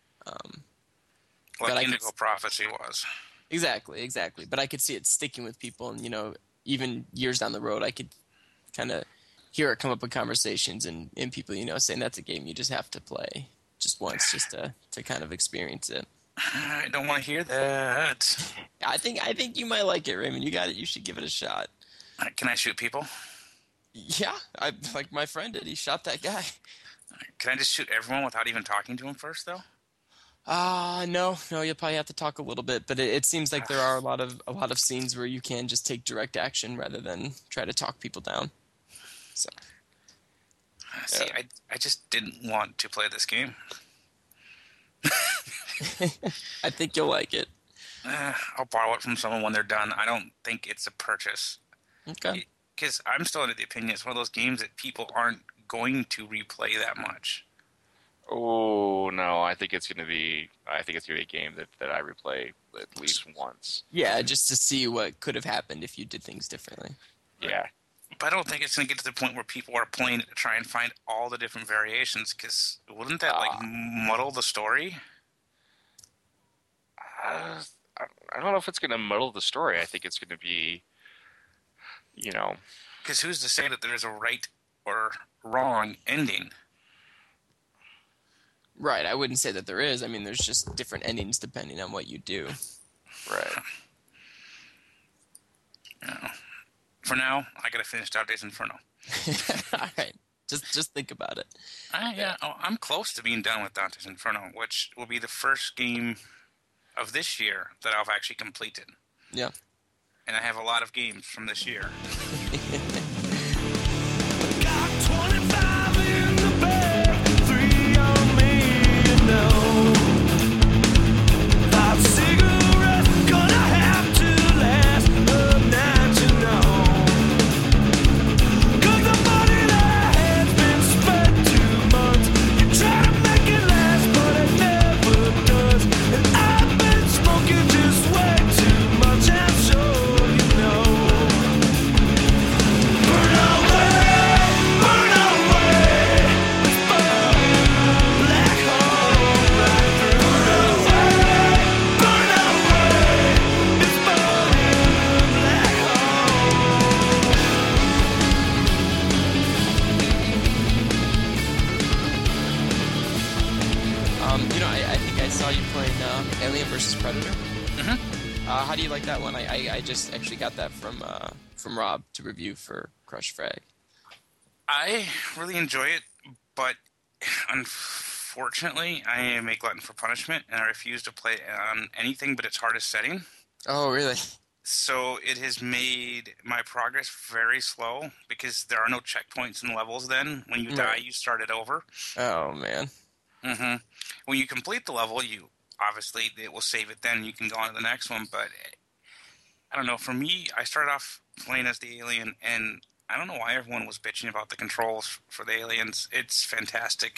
Like Indigo Prophecy was. Exactly. But I could see it sticking with people, and even years down the road, I could kind of hear it come up in conversations and people, saying that's a game you just have to play just once, just to kind of experience it. I don't want to hear that. I think you might like it, Raymond. You got it. You should give it a shot. Can I shoot people? Yeah, like my friend did. He shot that guy. Can I just shoot everyone without even talking to him first, though? No, you'll probably have to talk a little bit, but it seems like there are a lot of scenes where you can just take direct action rather than try to talk people down. So, see, I just didn't want to play this game. I think you'll like it. I'll borrow it from someone when they're done. I don't think it's a purchase. Okay. Because I'm still under the opinion it's one of those games that people aren't going to replay that much. Oh no, I think it's gonna be a game that I replay at least once. Yeah, just to see what could have happened if you did things differently. Yeah. But I don't think it's going to get to the point where people are playing it to try and find all the different variations, because wouldn't that muddle the story? I don't know if it's going to muddle the story. I think it's going to be, Because who's to say that there's a right or wrong ending? Right, I wouldn't say that there is. I mean, there's just different endings depending on what you do. Right. For now, I got to finish Dante's Inferno. All right, just think about it. I'm close to being done with Dante's Inferno, which will be the first game of this year that I've actually completed. Yeah. And I have a lot of games from this year. Got 25 in the bag, 3 on me, you know. 5 cigarettes, gonna have to last a night, you know. 'Cause the money that has been spent 2 months, you try to make it last, but it never does. And I've been smoking How do you like that one? I just actually got that from Rob to review for Crush Frag. I really enjoy it, but unfortunately, I am a glutton for punishment, and I refuse to play it on anything but its hardest setting. Oh, really? So it has made my progress very slow because there are no checkpoints in levels then. When you die, you start it over. Oh, man. Mm-hmm. When you complete the level, obviously it will save it then. You can go on to the next one, but I don't know. For me, I started off playing as the alien, and I don't know why everyone was bitching about the controls for the aliens. It's fantastic.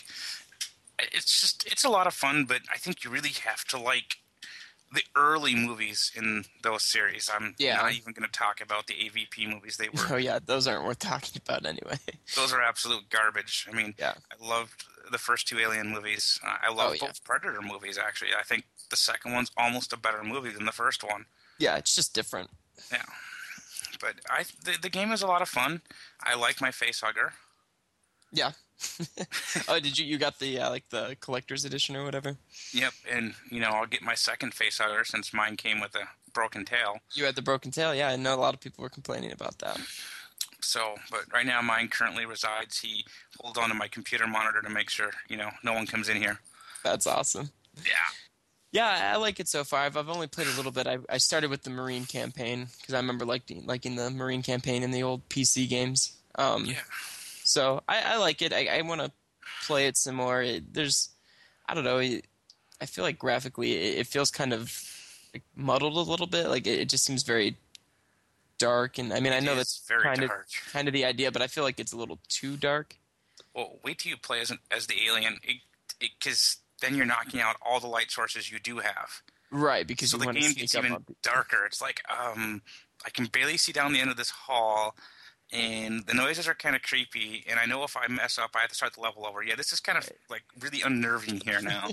It's a lot of fun, but I think you really have to like the early movies in those series. I'm not even going to talk about the AVP movies. They were. Oh, yeah, those aren't worth talking about anyway. Those are absolute garbage. I mean, I loved the first two Alien movies. I love both Predator movies, actually. I think the second one's almost a better movie than the first one. Yeah, it's just different. Yeah. But the game is a lot of fun. I like my facehugger. Yeah. Oh, did you got the like the collector's edition or whatever? Yep, and I'll get my second facehugger since mine came with a broken tail. You had the broken tail, yeah. I know a lot of people were complaining about that. So, but right now mine currently resides. He holds onto my computer monitor to make sure no one comes in here. That's awesome. Yeah. Yeah, I like it so far. I've only played a little bit. I started with the Marine campaign because I remember liking the Marine campaign in the old PC games. Yeah. So I like it. I want to play it some more. I don't know. I feel like graphically it feels kind of like muddled a little bit. Like it just seems very dark. And I mean, I know that's very dark. Kind of the idea, but I feel like it's a little too dark. Well, wait till you play as the alien, because then you're knocking out all the light sources you do have. Right, because so you the game gets even darker. It's like I can barely see down the end of this hall. And the noises are kind of creepy, and I know if I mess up, I have to start the level over. Yeah, this is kind of like really unnerving here now.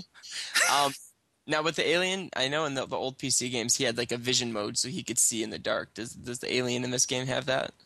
Now with the alien, I know in the old PC games he had like a vision mode so he could see in the dark. Does the alien in this game have that?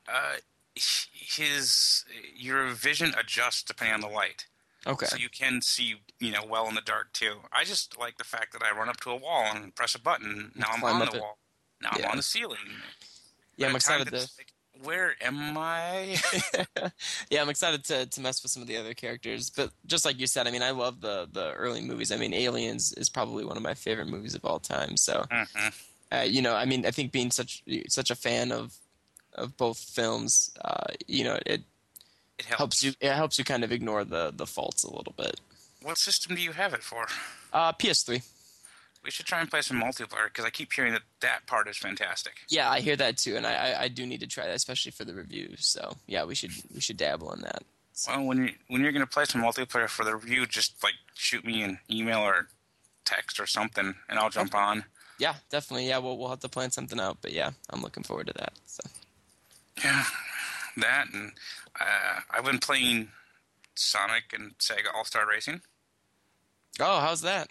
Your vision adjusts depending on the light. Okay. So you can see well in the dark too. I just like the fact that I run up to a wall and press a button. Now I'm on the wall. Now I'm on the ceiling. Yeah, I'm excited to. Where am I? Yeah, I'm excited to mess with some of the other characters. But just like you said, I mean, I love the early movies. I mean, Aliens is probably one of my favorite movies of all time. So, I mean, I think being such a fan of both films, it helps you. It helps you kind of ignore the faults a little bit. What system do you have it for? PS3. We should try and play some multiplayer because I keep hearing that part is fantastic. Yeah, I hear that too, and I do need to try that, especially for the review. So yeah, we should dabble in that. So. Well, when you're going to play some multiplayer for the review, just like shoot me an email or text or something, and I'll jump on. Yeah, definitely. Yeah, we'll have to plan something out. But yeah, I'm looking forward to that. So. Yeah, that and I've been playing Sonic and Sega All-Star Racing. Oh, how's that?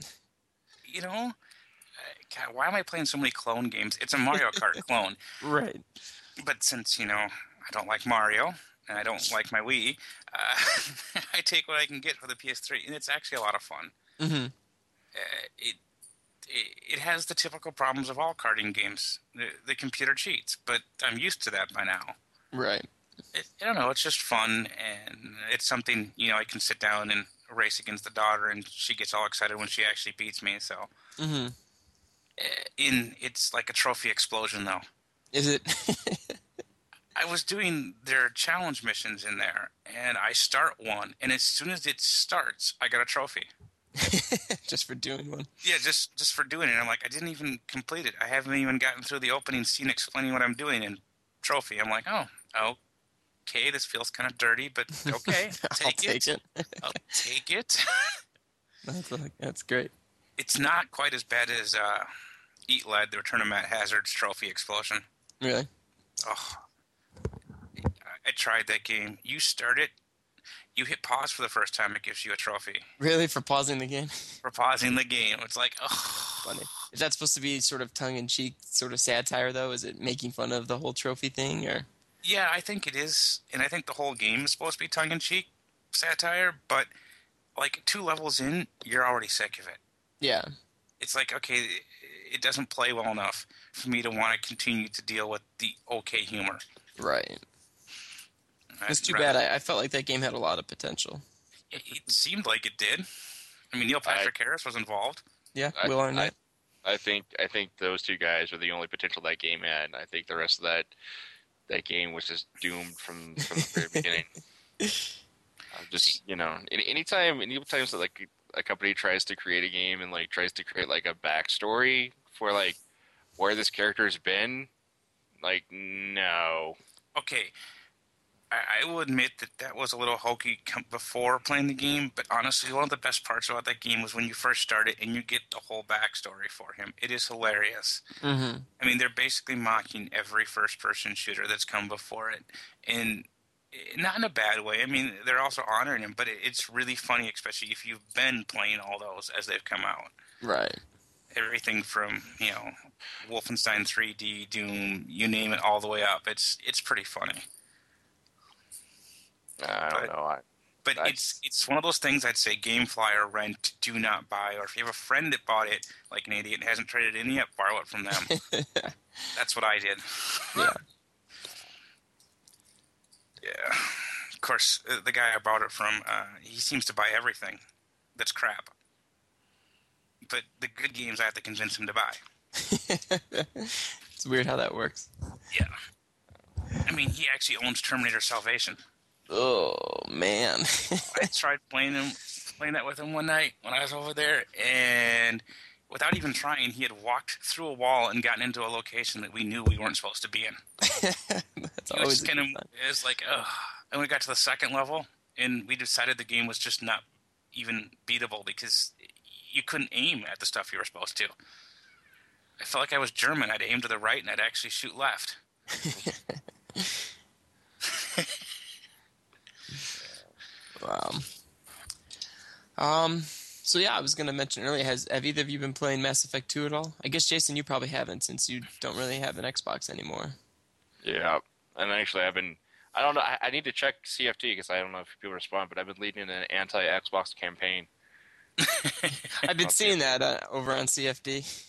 God, why am I playing so many clone games? It's a Mario Kart clone. Right. But since, I don't like Mario, and I don't like my Wii, I take what I can get for the PS3, and it's actually a lot of fun. Mm-hmm. It has the typical problems of all karting games. The computer cheats, but I'm used to that by now. Right. I don't know, it's just fun, and it's something, I can sit down and race against the daughter, and she gets all excited when she actually beats me, so... Mm-hmm. It's like a trophy explosion, though. Is it? I was doing their challenge missions in there, and I start one, and as soon as it starts, I got a trophy. Just for doing one? Yeah, just for doing it. I'm like, I didn't even complete it. I haven't even gotten through the opening scene explaining what I'm doing, and trophy. I'm like, okay, this feels kind of dirty, but okay, I'll take it. I'll take it. That's great. It's not quite as bad as Eat Lead, the Return of Matt Hazard's trophy explosion. Really? Oh, I tried that game. You start it, you hit pause for the first time, it gives you a trophy. Really? For pausing the game? For pausing the game. It's like, Funny. Is that supposed to be sort of tongue-in-cheek sort of satire, though? Is it making fun of the whole trophy thing, or...? Yeah, I think it is, and I think the whole game is supposed to be tongue-in-cheek satire, but, 2 levels in, you're already sick of it. Yeah. It's like, okay, it doesn't play well enough for me to want to continue to deal with the okay humor. Right. It's too rather- bad. I felt like that game had a lot of potential. It seemed like it did. I mean, Neil Patrick Harris was involved. Yeah, Will Arnett. I think those two guys are the only potential that game had. I think the rest of that game was just doomed from the very beginning. Just anytime that like a company tries to create a game and like tries to create like a backstory for like where this character's been, like no. Okay, I will admit that was a little hokey before playing the game, but honestly, one of the best parts about that game was when you first start it and you get the whole backstory for him. It is hilarious. Mm-hmm. I mean, they're basically mocking every first-person shooter that's come before it, and not in a bad way. I mean, they're also honoring him, but it's really funny, especially if you've been playing all those as they've come out. Right. Everything from, Wolfenstein 3D, Doom, you name it, all the way up. It's pretty funny. I don't know. But it's one of those things I'd say GameFly or rent, do not buy. Or if you have a friend that bought it, like an idiot, and hasn't traded it in yet, borrow it from them. That's what I did. Yeah. Yeah. Of course, the guy I bought it from, he seems to buy everything that's crap. But the good games I have to convince him to buy. It's weird how that works. Yeah. I mean, he actually owns Terminator Salvation. Oh, man. I tried playing that with him one night when I was over there, and without even trying, he had walked through a wall and gotten into a location that we knew we weren't supposed to be in. That's always a good sign. It was like, ugh. And we got to the second level, and we decided the game was just not even beatable because you couldn't aim at the stuff you were supposed to. I felt like I was German. I'd aim to the right, and I'd actually shoot left. Wow. So yeah, I was going to mention earlier, have either of you been playing Mass Effect 2 at all? I guess, Jason, you probably haven't since you don't really have an Xbox anymore. Yeah, and actually I don't know, I need to check CFT because I don't know if people respond, but I've been leading an anti-Xbox campaign. I've been seeing that over on CFD.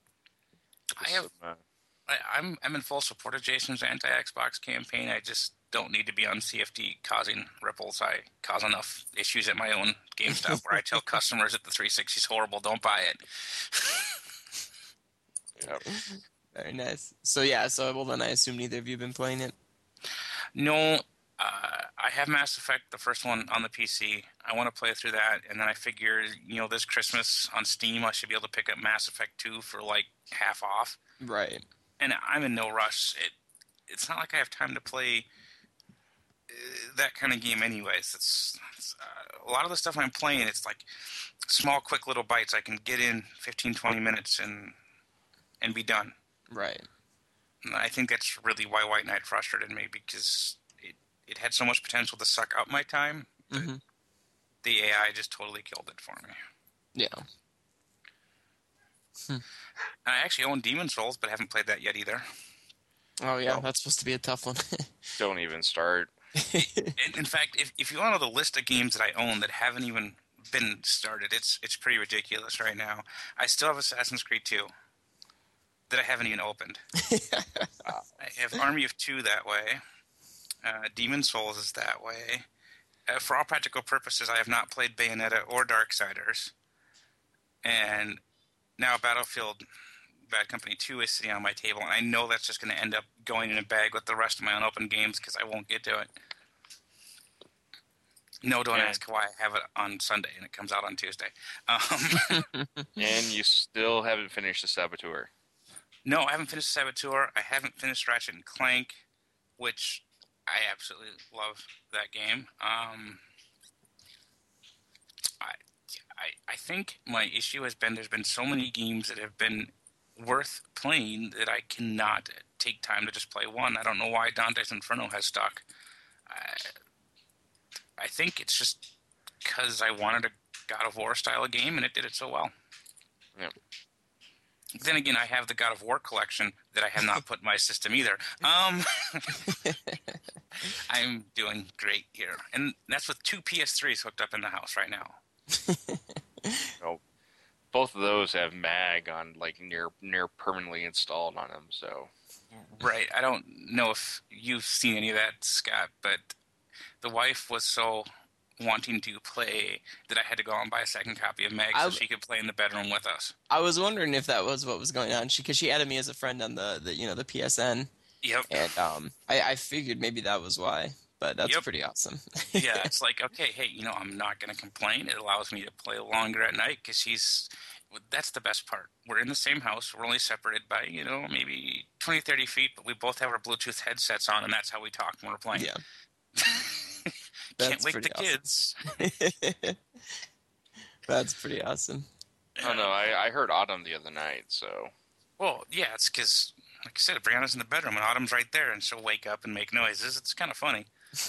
I'm in full support of Jason's anti-Xbox campaign. I just don't need to be on CFD causing ripples. I cause enough issues at my own GameStop where I tell customers that the 360 is horrible, don't buy it. Yep. Very nice. So well then I assume neither of you have been playing it? No, I have Mass Effect, the first one, on the PC. I want to play through that, and then I figure, this Christmas on Steam, I should be able to pick up Mass Effect 2 for like half off. Right. And I'm in no rush. It's not like I have time to play that kind of game anyways. It's a lot of the stuff I'm playing, it's like small, quick little bites. I can get in 15, 20 minutes and be done. Right. And I think that's really why White Knight frustrated me, because it had so much potential to suck up my time. Mm-hmm. The AI just totally killed it for me. Yeah. And I actually own Demon's Souls, but haven't played that yet either. Oh, yeah, that's supposed to be a tough one. Don't even start. In fact, if you want to know the list of games that I own that haven't even been started, it's pretty ridiculous right now. I still have Assassin's Creed 2 that I haven't even opened. I have Army of Two that way. Demon's Souls is that way. For all practical purposes, I have not played Bayonetta or Darksiders. And now Battlefield Bad Company 2 is sitting on my table, and I know that's just going to end up going in a bag with the rest of my unopened games because I won't get to it. No, don't ask why I have it on Sunday and it comes out on Tuesday. And you still haven't finished the Saboteur. No, I haven't finished Saboteur. I haven't finished Ratchet and Clank, which I absolutely love that game. I think my issue has been there's been so many games that have been worth playing that I cannot take time to just play one. I don't know why Dante's Inferno has stuck. I think it's just because I wanted a God of War style of game and it did it so well. Yeah. Then again, I have the God of War collection that I have not put in my system either. I'm doing great here. And that's with 2 PS3s hooked up in the house right now. No. both of those have mag on like near permanently installed on them. So Right. I don't know if you've seen any of that, Scott, but the wife was so wanting to play that I had to go out and buy a second copy of Meg so she could play in the bedroom with us. I was wondering if that was what was going on. Because she added me as a friend on the PSN. Yep. And I figured maybe that was why. But that's pretty awesome. Yeah, it's like, okay, hey, I'm not going to complain. It allows me to play longer at night because that's the best part. We're in the same house. We're only separated by, maybe 20, 30 feet, but we both have our Bluetooth headsets on, and that's how we talk when we're playing. Yeah. Can't wake the kids. That's pretty awesome. Oh no, I heard Autumn the other night, so. Well, yeah, it's because, like I said, Brianna's in the bedroom and Autumn's right there, and she'll wake up and make noises. It's kind of funny.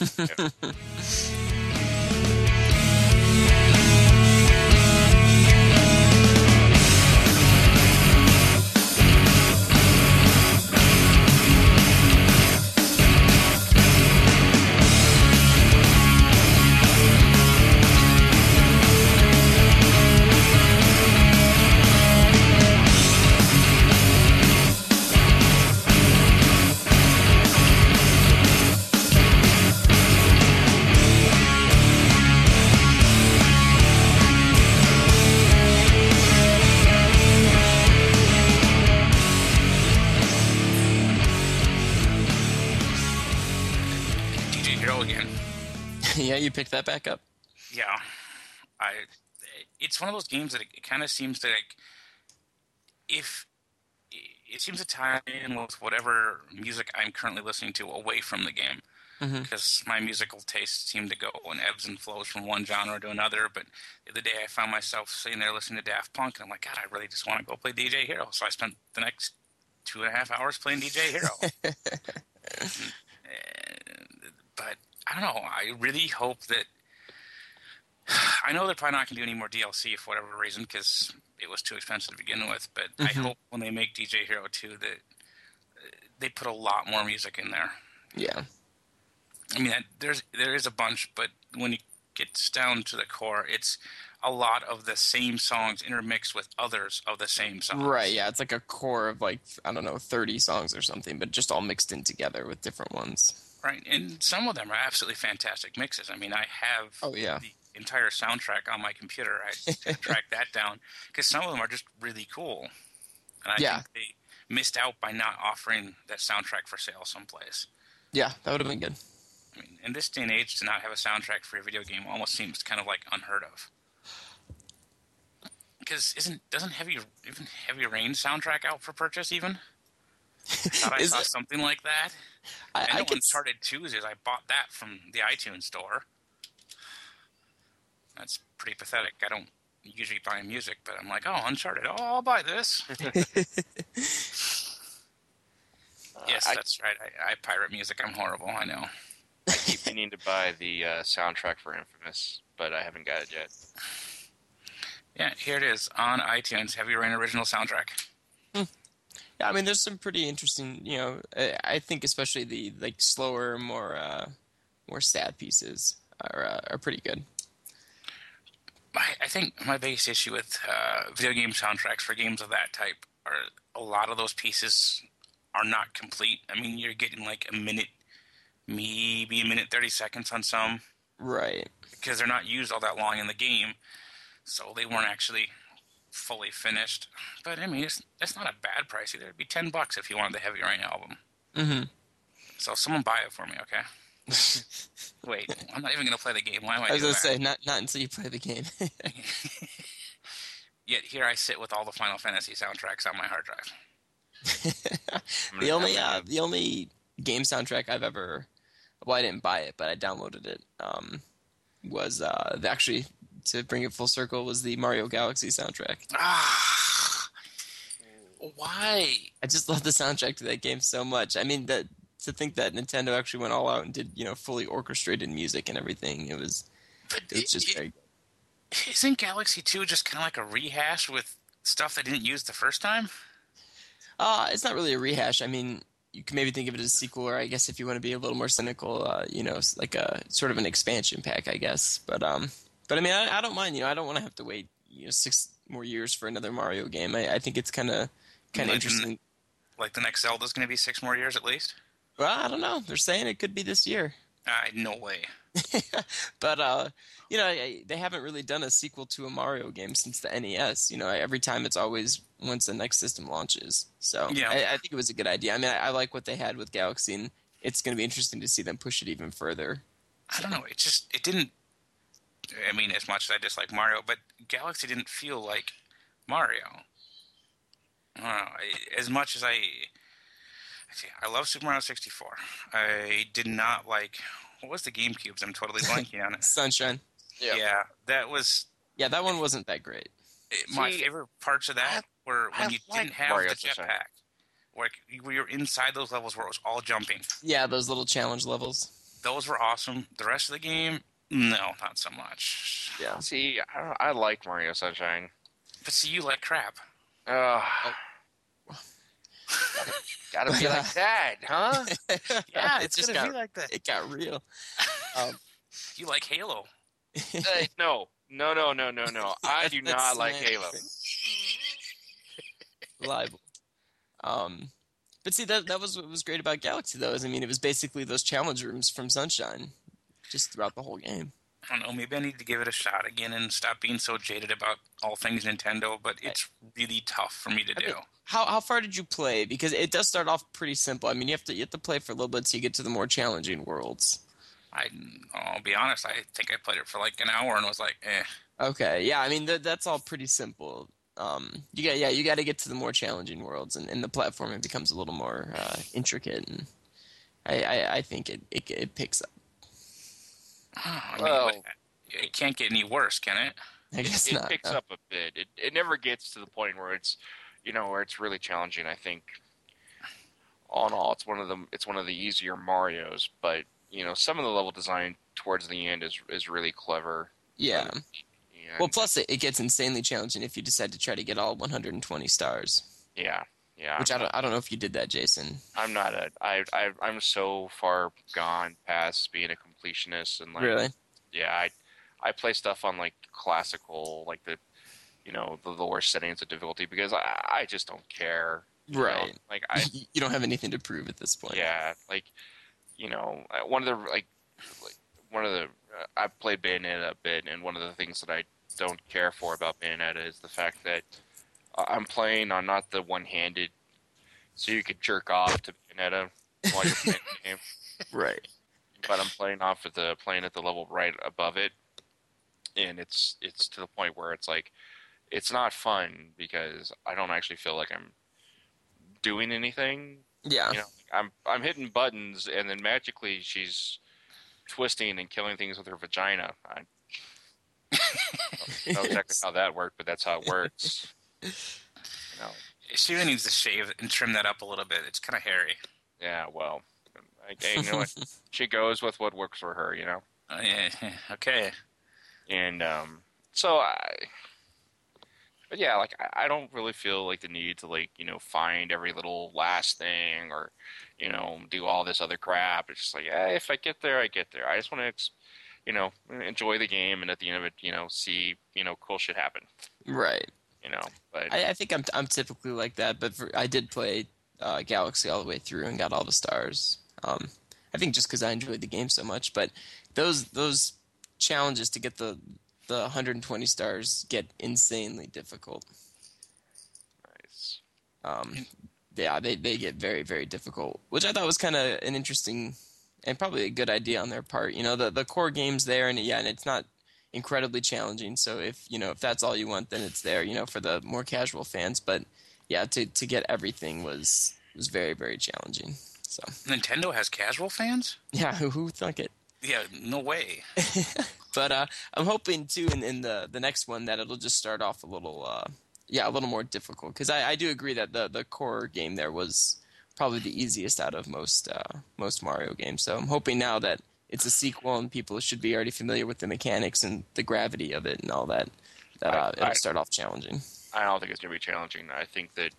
DJ Hero again. Yeah, you picked that back up. Yeah, it's one of those games that it kind of seems to if it seems to tie in with whatever music I'm currently listening to away from the game, because my musical tastes seem to go in ebbs and flows from one genre to another. But the other day I found myself sitting there listening to Daft Punk, and I'm like, God, I really just want to go play DJ Hero. So I spent the next 2.5 hours playing DJ Hero. But I don't know. I really hope that. I know they're probably not going to do any more DLC for whatever reason because it was too expensive to begin with. But I hope when they make DJ Hero 2 that they put a lot more music in there. Yeah. I mean, there is a bunch, but when it gets down to the core, it's a lot of the same songs intermixed with others of the same songs. Right, yeah. It's like a core of 30 songs or something, but just all mixed in together with different ones. Right, and some of them are absolutely fantastic mixes. I mean, I have the entire soundtrack on my computer. I tracked that down because some of them are just really cool. And I think they missed out by not offering that soundtrack for sale someplace. Yeah, that would have been good. I mean, in this day and age, to not have a soundtrack for a video game almost seems kind of like unheard of. Because doesn't Heavy Rain soundtrack out for purchase even? I thought I saw something like that. I know Uncharted 2 is. I bought that from the iTunes store. That's pretty pathetic. I don't usually buy music, but I'm like, oh, Uncharted. Oh, I'll buy this. Yes, that's right. I pirate music. I'm horrible. I know. I keep meaning to buy the soundtrack for Infamous, but I haven't got it yet. Yeah, here it is on iTunes. Heavy Rain original soundtrack. Yeah, I mean, there's some pretty interesting. I think especially the slower, more sad pieces are pretty good. I think my biggest issue with video game soundtracks for games of that type are a lot of those pieces are not complete. I mean, you're getting like a minute, maybe a minute 30 seconds on some. Right. Because they're not used all that long in the game, so they weren't actually fully finished. But I mean, it's not a bad price either. It'd be $10 if you wanted the Heavy Rain album. Mm-hmm. So someone buy it for me, okay? Wait, I'm not even going to play the game. Why am I was doing going to say, not until you play the game. Yet here I sit with all the Final Fantasy soundtracks on my hard drive. The only game soundtrack I've ever... Well, I didn't buy it, but I downloaded it. Was actually, to bring it full circle, was the Mario Galaxy soundtrack. Why? I just love the soundtrack to that game so much. I mean, to think that Nintendo actually went all out and did, fully orchestrated music and everything. It was just very good. Isn't Galaxy 2 just kind of like a rehash with stuff they didn't use the first time? It's not really a rehash. I mean, you can maybe think of it as a sequel, or I guess if you want to be a little more cynical, like a sort of an expansion pack, I guess. But I mean, I don't mind. I don't want to have to wait more years for another Mario game. I think it's kind of interesting. Like the next Zelda's going to be 6 more years at least? Well, I don't know. They're saying it could be this year. No way. But they haven't really done a sequel to a Mario game since the NES. Every time it's always once the next system launches. So Yeah. I think it was a good idea. I mean, I like what they had with Galaxy, and it's going to be interesting to see them push it even further. I don't know. It didn't. I mean, as much as I dislike Mario, but Galaxy didn't feel like Mario. I don't know. As much as I love Super Mario 64. I did not like. What was the GameCube's? I'm totally blanking on it. Sunshine. Yeah, that was. Yeah, that one wasn't that great. My favorite parts of that were when you like didn't have Mario the Sunshine. jetpack. Like we were inside those levels where it was all jumping. Yeah, those little challenge levels. Those were awesome. The rest of the game, no, not so much. Yeah. See, I like Mario Sunshine. But see, you like crap. Gotta be like that, huh? Yeah, It it's just gonna got- be like that. It got real. You like Halo. No. I do not That's like my- Halo. Liable. But see, that was what was great about Galaxy, though. Is it was basically those challenge rooms from Sunshine, just throughout the whole game. I don't know. Maybe I need to give it a shot again and stop being so jaded about all things Nintendo. But it's really tough for me to do. How far did you play? Because it does start off pretty simple. I mean, you have to play for a little bit so you get to the more challenging worlds. I'll be honest. I think I played it for like an hour and was like, eh. Okay, yeah. I mean, that's all pretty simple. You got to get to the more challenging worlds, and the platforming becomes a little more intricate, and I think it picks up. I mean, Well- it can't get any worse, can it? I guess It not. picks up a bit. It never gets to the point where it's where it's really challenging. I think all in all, it's one of the easier Marios, but some of the level design towards the end is really clever. Yeah. And, Well, plus it gets insanely challenging if you decide to try to get all 120 stars. yeah. Which I don't know if you did that, Jason. I'm not I'm so far gone past being a completionist and like Really? yeah, I play stuff on like classical, like the the lower settings of difficulty because I just don't care. Right. Like You don't have anything to prove at this point. yeah, like one of the I played Bayonetta a bit, and one of the things that I don't care for about Bayonetta is the fact that I'm playing on not the one-handed, so you could jerk off to Bayonetta while you're playing the game. Right. But I'm playing at the level right above it, and it's to the point where it's like it's not fun because I don't actually feel like I'm doing anything. Yeah. I'm hitting buttons, and then magically she's twisting and killing things with her vagina. I don't know exactly how that worked, but that's how it works. She needs to shave and trim that up a little bit. It's kind of hairy. Yeah, well, you know what? She goes with what works for her, Yeah, okay. And but yeah, like I don't really feel like the need to find every little last thing or do all this other crap. It's just like if I get there, I get there. I just want to enjoy the game and at the end of it see cool shit happen. Right. But I think I'm typically like that, but I did play Galaxy all the way through and got all the stars. I think just because I enjoyed the game so much, but those challenges to get the 120 stars get insanely difficult. nice. Yeah, they get very, very difficult, which I thought was kind of an interesting and probably a good idea on their part. The core game's there, and it's not incredibly challenging. So if that's all you want, then it's there. For the more casual fans. But yeah, to get everything was very, very challenging. So Nintendo has casual fans? yeah, who thunk it? Yeah, no way. But I'm hoping too in the next one that it'll just start off a little more difficult, because I do agree that the core game there was probably the easiest out of most Mario games. So I'm hoping now that it's a sequel and people should be already familiar with the mechanics and the gravity of it and all that it'll start off challenging. I don't think it's going to be challenging. I think that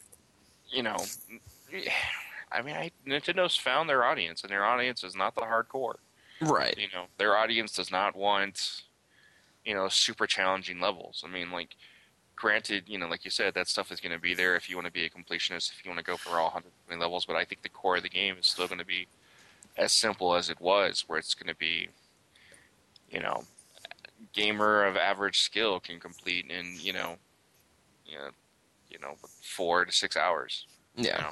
Nintendo's found their audience, and their audience is not the hardcore. Right. Their audience does not want super challenging levels. I mean, like granted, like you said, that stuff is going to be there if you want to be a completionist, if you want to go for all 120 levels. But I think the core of the game is still going to be as simple as it was, where it's going to be, gamer of average skill can complete in 4 to 6 hours. Yeah.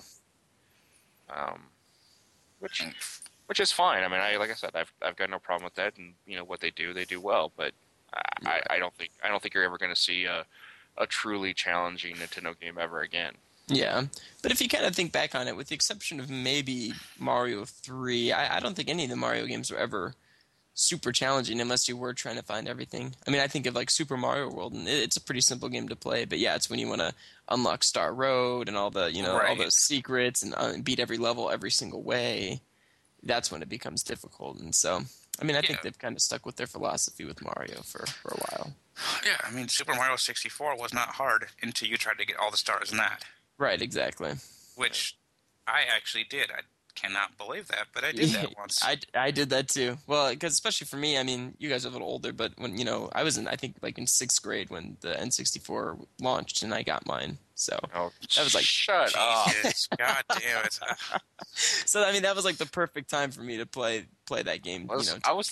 Which is fine. I mean, like I said, I've got no problem with that, and what they do well. But I don't think you're ever going to see a truly challenging Nintendo game ever again. Yeah, but if you kind of think back on it, with the exception of maybe Mario 3, I don't think any of the Mario games were ever super challenging unless you were trying to find everything. I mean, I think of like Super Mario World, and it's a pretty simple game to play, but yeah, it's when you want to unlock Star Road and all the, all those secrets and beat every level every single way, that's when it becomes difficult. And so, I mean, I think they've kind of stuck with their philosophy with Mario for a while. Yeah, I mean, Super Mario 64 was not hard until you tried to get all the stars in that. Right, exactly. Which I actually did. I cannot believe that, but I did that once. I did that too. Well, because especially for me, I mean, you guys are a little older, but when, I was I think in 6th grade when the N64 launched and I got mine. So that was like, shut up. God damn it. So, I mean, that was like the perfect time for me to play that game. I was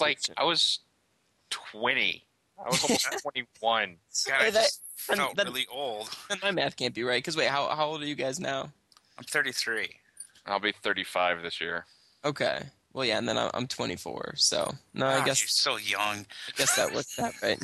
20. I was almost 21. God, I just felt really old. My math can't be right. Because wait, how old are you guys now? I'm 33. I'll be 35 this year. Okay. Well, yeah, and then I'm 24. So no, I guess you're so young. I guess that worked out right.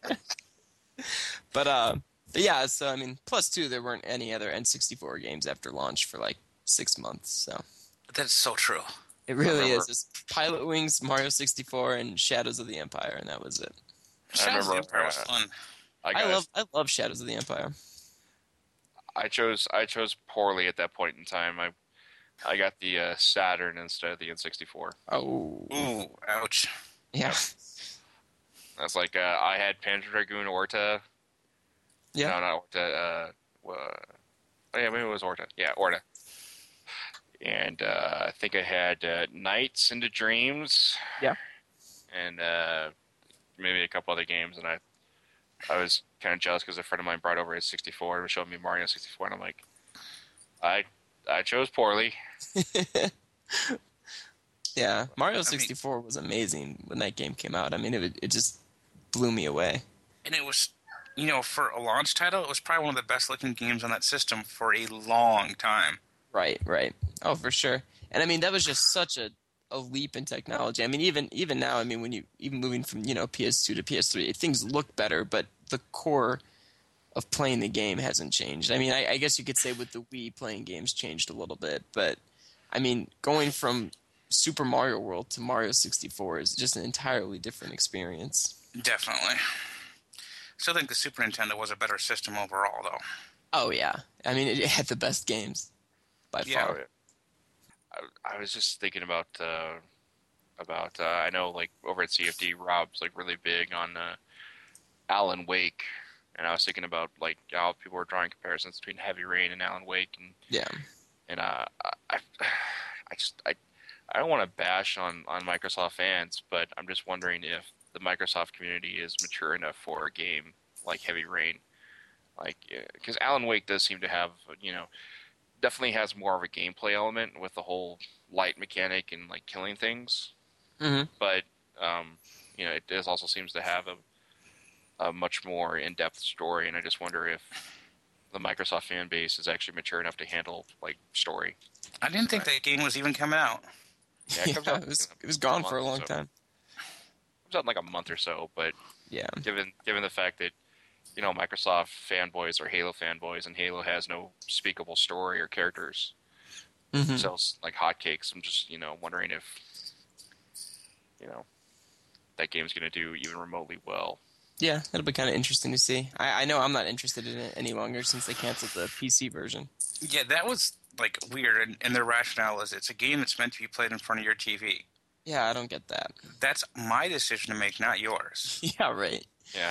But yeah. So I mean, plus two, there weren't any other N64 games after launch for like 6 months. So that's so true. It really is. It's Pilot Wings, Mario 64, and Shadows of the Empire, and that was it. Shadows of the Empire was fun. I love Shadows of the Empire. I chose poorly at that point in time. I got the Saturn instead of the N64. Oh. Ooh, ouch. Yeah. That's like I had Panzer Dragoon Orta. Yeah. No, not Orta. Yeah, maybe it was Orta. Yeah, Orta. And I think I had Nights into Dreams. Yeah. And maybe a couple other games, and I was kind of jealous because a friend of mine brought over his 64 and was showing me Mario 64, and I'm like, I chose poorly. Yeah, Mario 64 was amazing when that game came out. I mean, it just blew me away. And it was, for a launch title, it was probably one of the best looking games on that system for a long time. Right. Oh, for sure. And I mean, that was just such a leap in technology. I mean, even now, I mean, when you even moving from PS2 to PS3, things look better, but the core of playing the game hasn't changed. I mean, I guess you could say with the Wii, playing games changed a little bit, but I mean, going from Super Mario World to Mario 64 is just an entirely different experience. Definitely. Still think the Super Nintendo was a better system overall, though. Oh yeah, I mean, it had the best games by far. I was just thinking about I know like over at CFD, Rob's like really big on Alan Wake, and I was thinking about like how people were drawing comparisons between Heavy Rain and Alan Wake, and I don't want to bash on Microsoft fans, but I'm just wondering if the Microsoft community is mature enough for a game like Heavy Rain, like because Alan Wake does seem to have definitely has more of a gameplay element with the whole light mechanic and like killing things. Mm-hmm. But it does also seems to have a much more in-depth story, and I just wonder if the Microsoft fan base is actually mature enough to handle like story. I didn't think that game was even coming out. Yeah, it was gone for a long time. It was out in like a month or so, but yeah, given the fact that Microsoft fanboys are Halo fanboys, and Halo has no speakable story or characters. Mm-hmm. Sells like hotcakes. I'm just wondering if that game's going to do even remotely well. Yeah, it'll be kind of interesting to see. I know I'm not interested in it any longer since they canceled the PC version. Yeah, that was like weird, and their rationale is it's a game that's meant to be played in front of your TV. Yeah, I don't get that. That's my decision to make, not yours. Yeah, right. Yeah.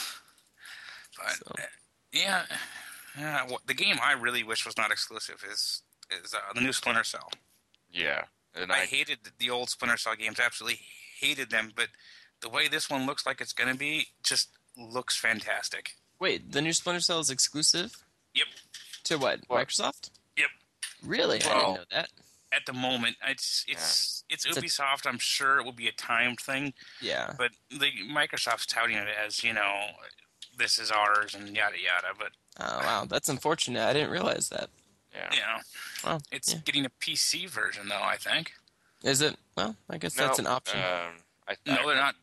But, yeah. The game I really wish was not exclusive is the new Splinter Cell. Yeah. And I hated the old Splinter Cell games, absolutely hated them, but the way this one looks like it's going to be just looks fantastic. Wait, the new Splinter Cell is exclusive Yep. to what? What? Microsoft? Yep. Really? I Well, didn't know that. At the moment, it's It's a- Ubisoft. I'm sure it will be a timed thing, Yeah. but Microsoft's touting it as, this is ours and yada yada. But Oh, wow. That's unfortunate. I didn't realize that. Yeah. Well, it's yeah. getting a PC version though, I think. Is it? Well, I guess that's an option. No, they're not.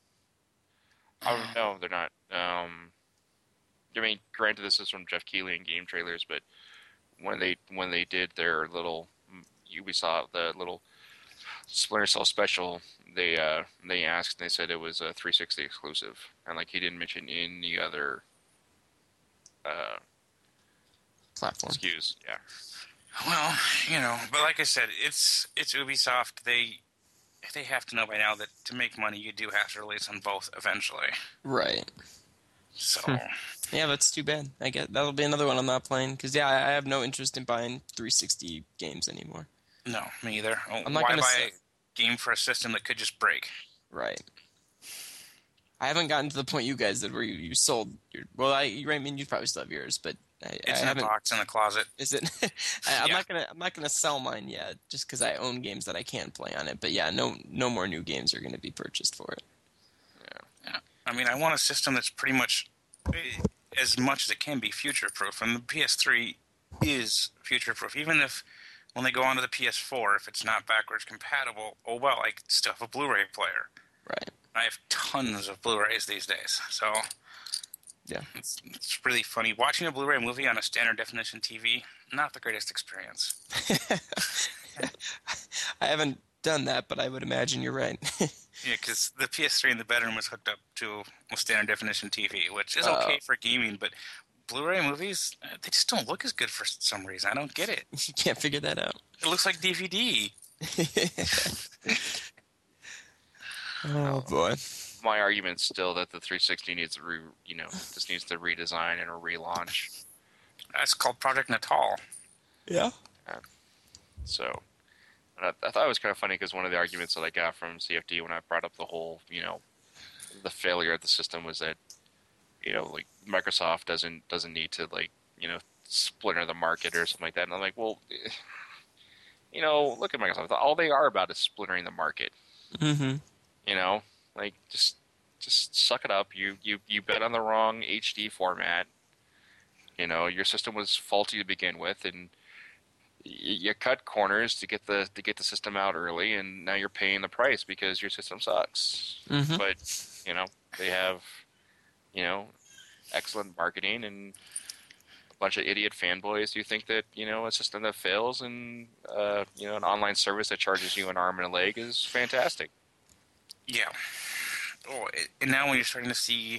No, they're not. I mean, granted, this is from Jeff Keighley in game trailers, but when they did their little Ubisoft, the little Splinter Cell special, they asked and they said it was a 360 exclusive, and like he didn't mention any other Platform. SKUs. Yeah. Well, but like I said, it's Ubisoft. They have to know by now that to make money, you do have to release on both eventually. Right. So, Yeah, that's too bad. I guess that'll be another one I'm not playing because I have no interest in buying 360 games anymore. no, me either. I'm not Why gonna buy say- a game for a system that could just break? Right. I haven't gotten to the point you guys did where you sold your. Well, I mean you probably still have yours, but It's I in a haven't. box in the closet. Is it? I'm Yeah. not gonna sell mine yet, just because I own games that I can play on it. But yeah, no more new games are gonna be purchased for it. Yeah. I mean, I want a system that's pretty much, as much as it can be, future-proof. And the PS3 is future-proof. Even if, when they go onto the PS4, if it's not backwards compatible, oh well, I still have a Blu-ray player. Right. I have tons of Blu-rays these days. So, Yeah. it's really funny. Watching a Blu-ray movie on a standard definition TV, not the greatest experience. I haven't done that, but I would imagine you're right. Yeah, because the PS3 in the bedroom was hooked up to a standard definition TV, which is Oh. okay for gaming, but Blu-ray movies, they just don't look as good for some reason. I don't get it. You can't figure that out. It looks like DVD. Oh boy. My argument's still that the 360 needs to just needs to redesign and a relaunch. That's called Project Natal. Yeah. So, and I thought it was kind of funny because one of the arguments that I got from CFD when I brought up the whole, the failure of the system was that, like Microsoft doesn't need to splinter the market or something like that. And I'm like, well, look at Microsoft. All they are about is splintering the market. Mm-hmm. Like just suck it up. You bet on the wrong HD format. Your system was faulty to begin with, and you cut corners to get the system out early, and now you're paying the price because your system sucks. Mhm. But they have excellent marketing and a bunch of idiot fanboys who think that a system that fails and an online service that charges you an arm and a leg is fantastic. Yeah. Oh, and now when you're starting to see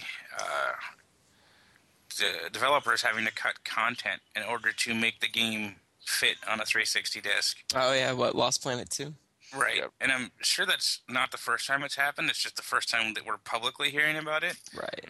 the developers having to cut content in order to make the game fit on a 360 disc. Oh yeah, what Lost Planet 2? Right. Yep. And I'm sure that's not the first time it's happened. It's just the first time that we're publicly hearing about it. Right.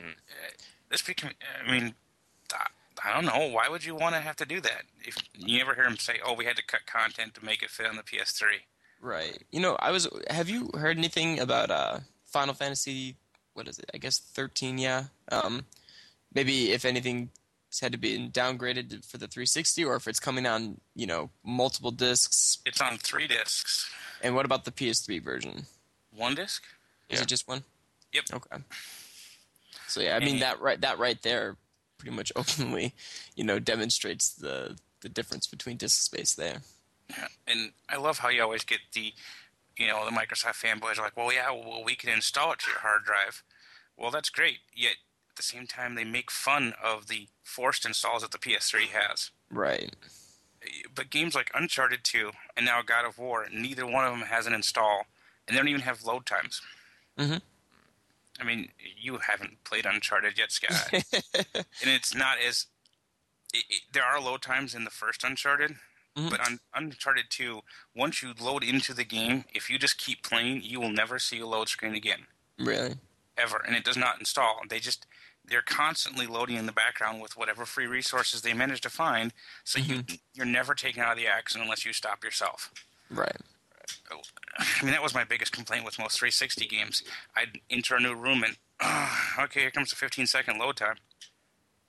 I don't know. Why would you want to have to do that? If you never hear them say, "Oh, we had to cut content to make it fit on the PS3." Right. Have you heard anything about Final Fantasy, what is it? I guess 13, yeah. Maybe if anything had to be downgraded for the 360 or if it's coming on, multiple discs. It's on 3 discs. And what about the PS3 version? 1 disc? Is Yeah. it just one? Yep. Okay. So yeah, I mean And- that right there pretty much openly, demonstrates the difference between disk space there. Yeah. And I love how you always get the Microsoft fanboys are like, well, we can install it to your hard drive. Well, that's great. Yet at the same time, they make fun of the forced installs that the PS3 has. Right. But games like Uncharted 2 and now God of War, neither one of them has an install, and they don't even have load times. Mhm. I mean, you haven't played Uncharted yet, Scott. And it's not as... there are load times in the first Uncharted, Mhm. but on Uncharted 2, once you load into the game, if you just keep playing, you will never see a load screen again. Really? Ever. And it does not install. They're constantly loading in the background with whatever free resources they manage to find, so you're never taken out of the action unless you stop yourself. Right. I mean, that was my biggest complaint with most 360 games. I'd enter a new room and, okay, here comes a 15-second load time.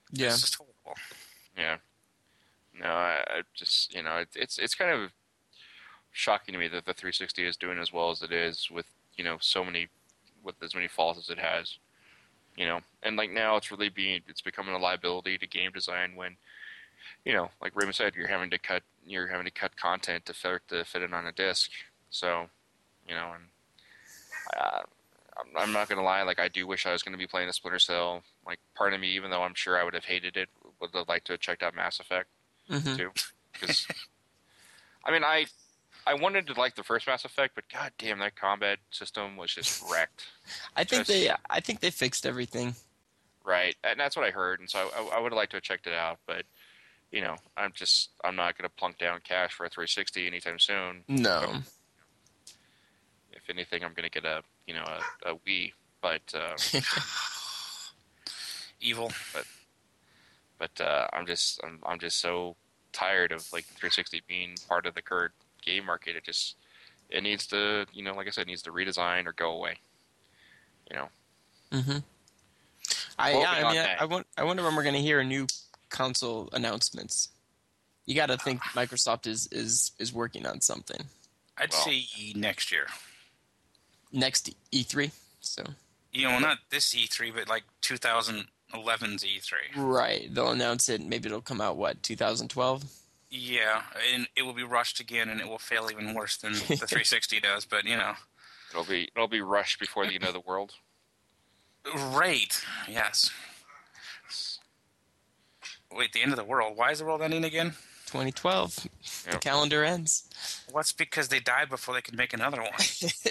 Yeah. It's just horrible. Yeah. No, I just it's kind of shocking to me that the 360 is doing as well as it is with with as many faults as it has. And like now it's becoming a liability to game design when, like Raymond said, you're having to cut content to fit it on a disc. So, and I'm not gonna lie, like I do wish I was gonna be playing a Splinter Cell. Like part of me, even though I'm sure I would have hated it, would have liked to have checked out Mass Effect too. Because I mean, I wanted to like the first Mass Effect, but god damn, that combat system was just wrecked. I think they fixed everything. Right, and that's what I heard, and so I would have liked to have checked it out, but I'm not going to plunk down cash for a 360 anytime soon. No. If anything, I'm going to get a Wii, but Evil. But I'm just so tired of like the 360 being part of the current game market. It needs to, like I said, it needs to redesign or go away. Mm-hmm. I wonder when we're going to hear new console announcements. You got to think Microsoft is working on something. I'd say next year. Next E3, so. Not this E3, but like 2011's E3. Right, they'll announce it. Maybe it'll come out 2012. Yeah, and it will be rushed again, and it will fail even worse than the 360 does. But it'll be rushed before the end of the world. Right. Yes. Wait, the end of the world? Why is the world ending again? 2012. Yep. The calendar ends. Well, that's because they died before they could make another one.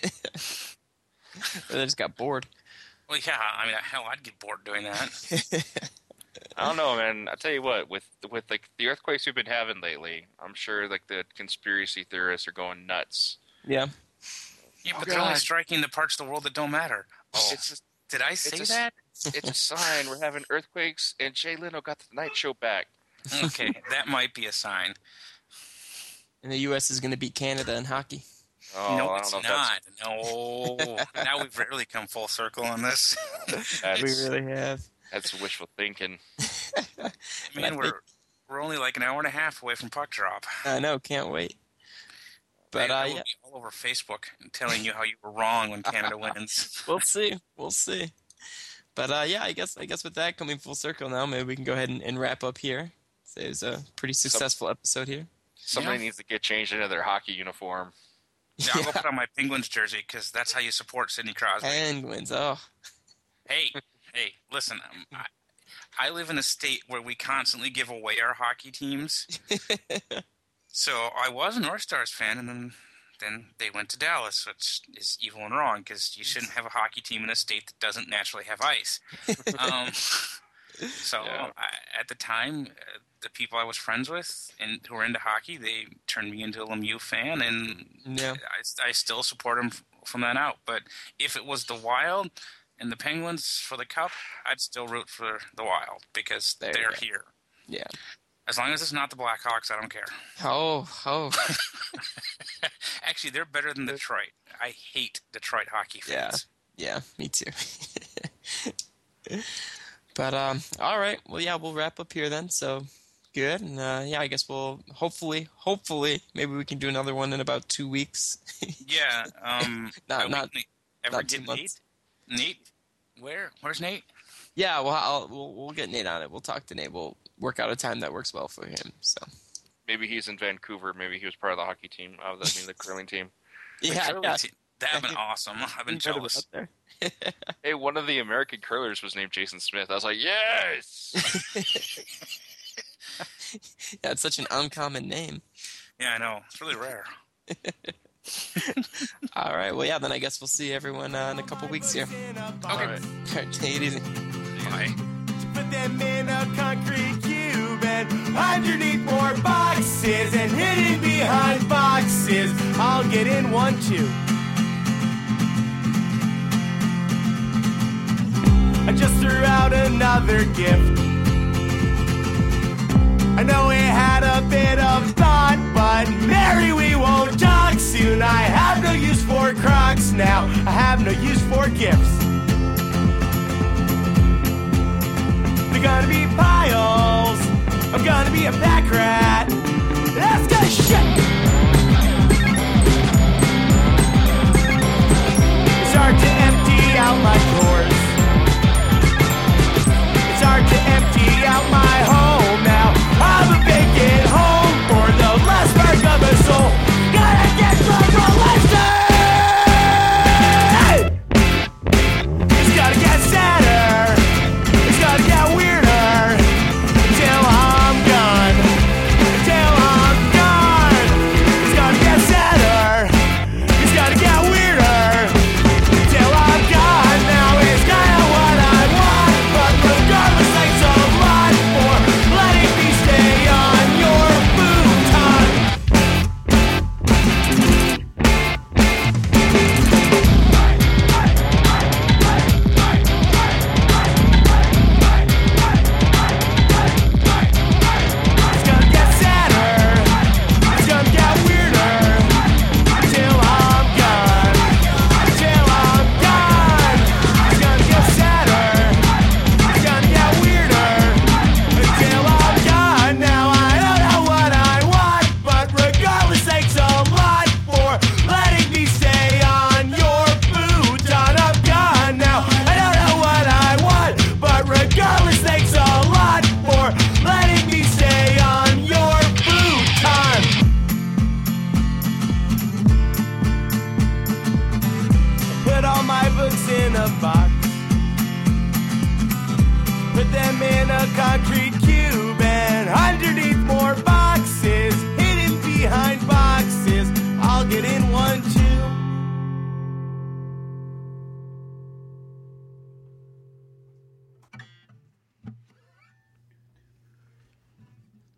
They just got bored. Well, yeah. I mean, hell, I'd get bored doing that. I don't know, man. I tell you what, with like the earthquakes we've been having lately, I'm sure like the conspiracy theorists are going nuts. Yeah. Yeah, but they're only striking the parts of the world that don't matter. Oh, did I say that? It's a sign. We're having earthquakes, and Jay Leno got the Tonight Show back. Okay, that might be a sign. And the U.S. is going to beat Canada in hockey. Oh, no, I it's don't know not. No. Now we've really come full circle on this. We really have. That's wishful thinking. Man, we're only like an hour and a half away from puck drop. I know, can't wait. But I will be all over Facebook telling you how you were wrong when Canada wins. We'll see. But I guess with that coming full circle now, maybe we can go ahead and wrap up here. So it was a pretty successful episode here. Somebody needs to get changed into their hockey uniform. Yeah, I'll go put on my Penguins jersey because that's how you support Sidney Crosby. Penguins, oh. Hey, listen, I live in a state where we constantly give away our hockey teams. So I was a North Stars fan, and then they went to Dallas, which is evil and wrong because you shouldn't have a hockey team in a state that doesn't naturally have ice. At the time, the people I was friends with and who were into hockey, they turned me into a Lemieux fan, and I still support them from then out. But if it was the Wild and the Penguins for the Cup, I'd still root for the Wild because they're here. Yeah. As long as it's not the Blackhawks, I don't care. Oh. Actually, they're better than Detroit. I hate Detroit hockey fans. Yeah, me too. But, all right. Well, yeah, we'll wrap up here then. So, good. And, I guess we'll hopefully, maybe we can do another one in about 2 weeks. Yeah. Not 2 months. Nate? Where's Nate? Yeah, well, we'll get Nate on it. We'll talk to Nate. We'll work out a time that works well for him. So maybe he's in Vancouver. Maybe he was part of the hockey team. The curling team. Yeah. That'd have been awesome. I've been jealous. Hey, one of the American curlers was named Jason Smith. I was like, yes! Yeah, it's such an uncommon name. Yeah, I know. It's really rare. All right. Well, yeah, then I guess we'll see everyone in a couple weeks here. Okay. All right. Take it easy. Bye. Put them in a concrete cube and underneath more boxes and hidden behind boxes. I'll get in one too. I just threw out another gift. I know it had a bit of thought, but Mary, we won't talk soon. I have no use for Crocs now. I have no use for gifts. They're gonna be piled be a bad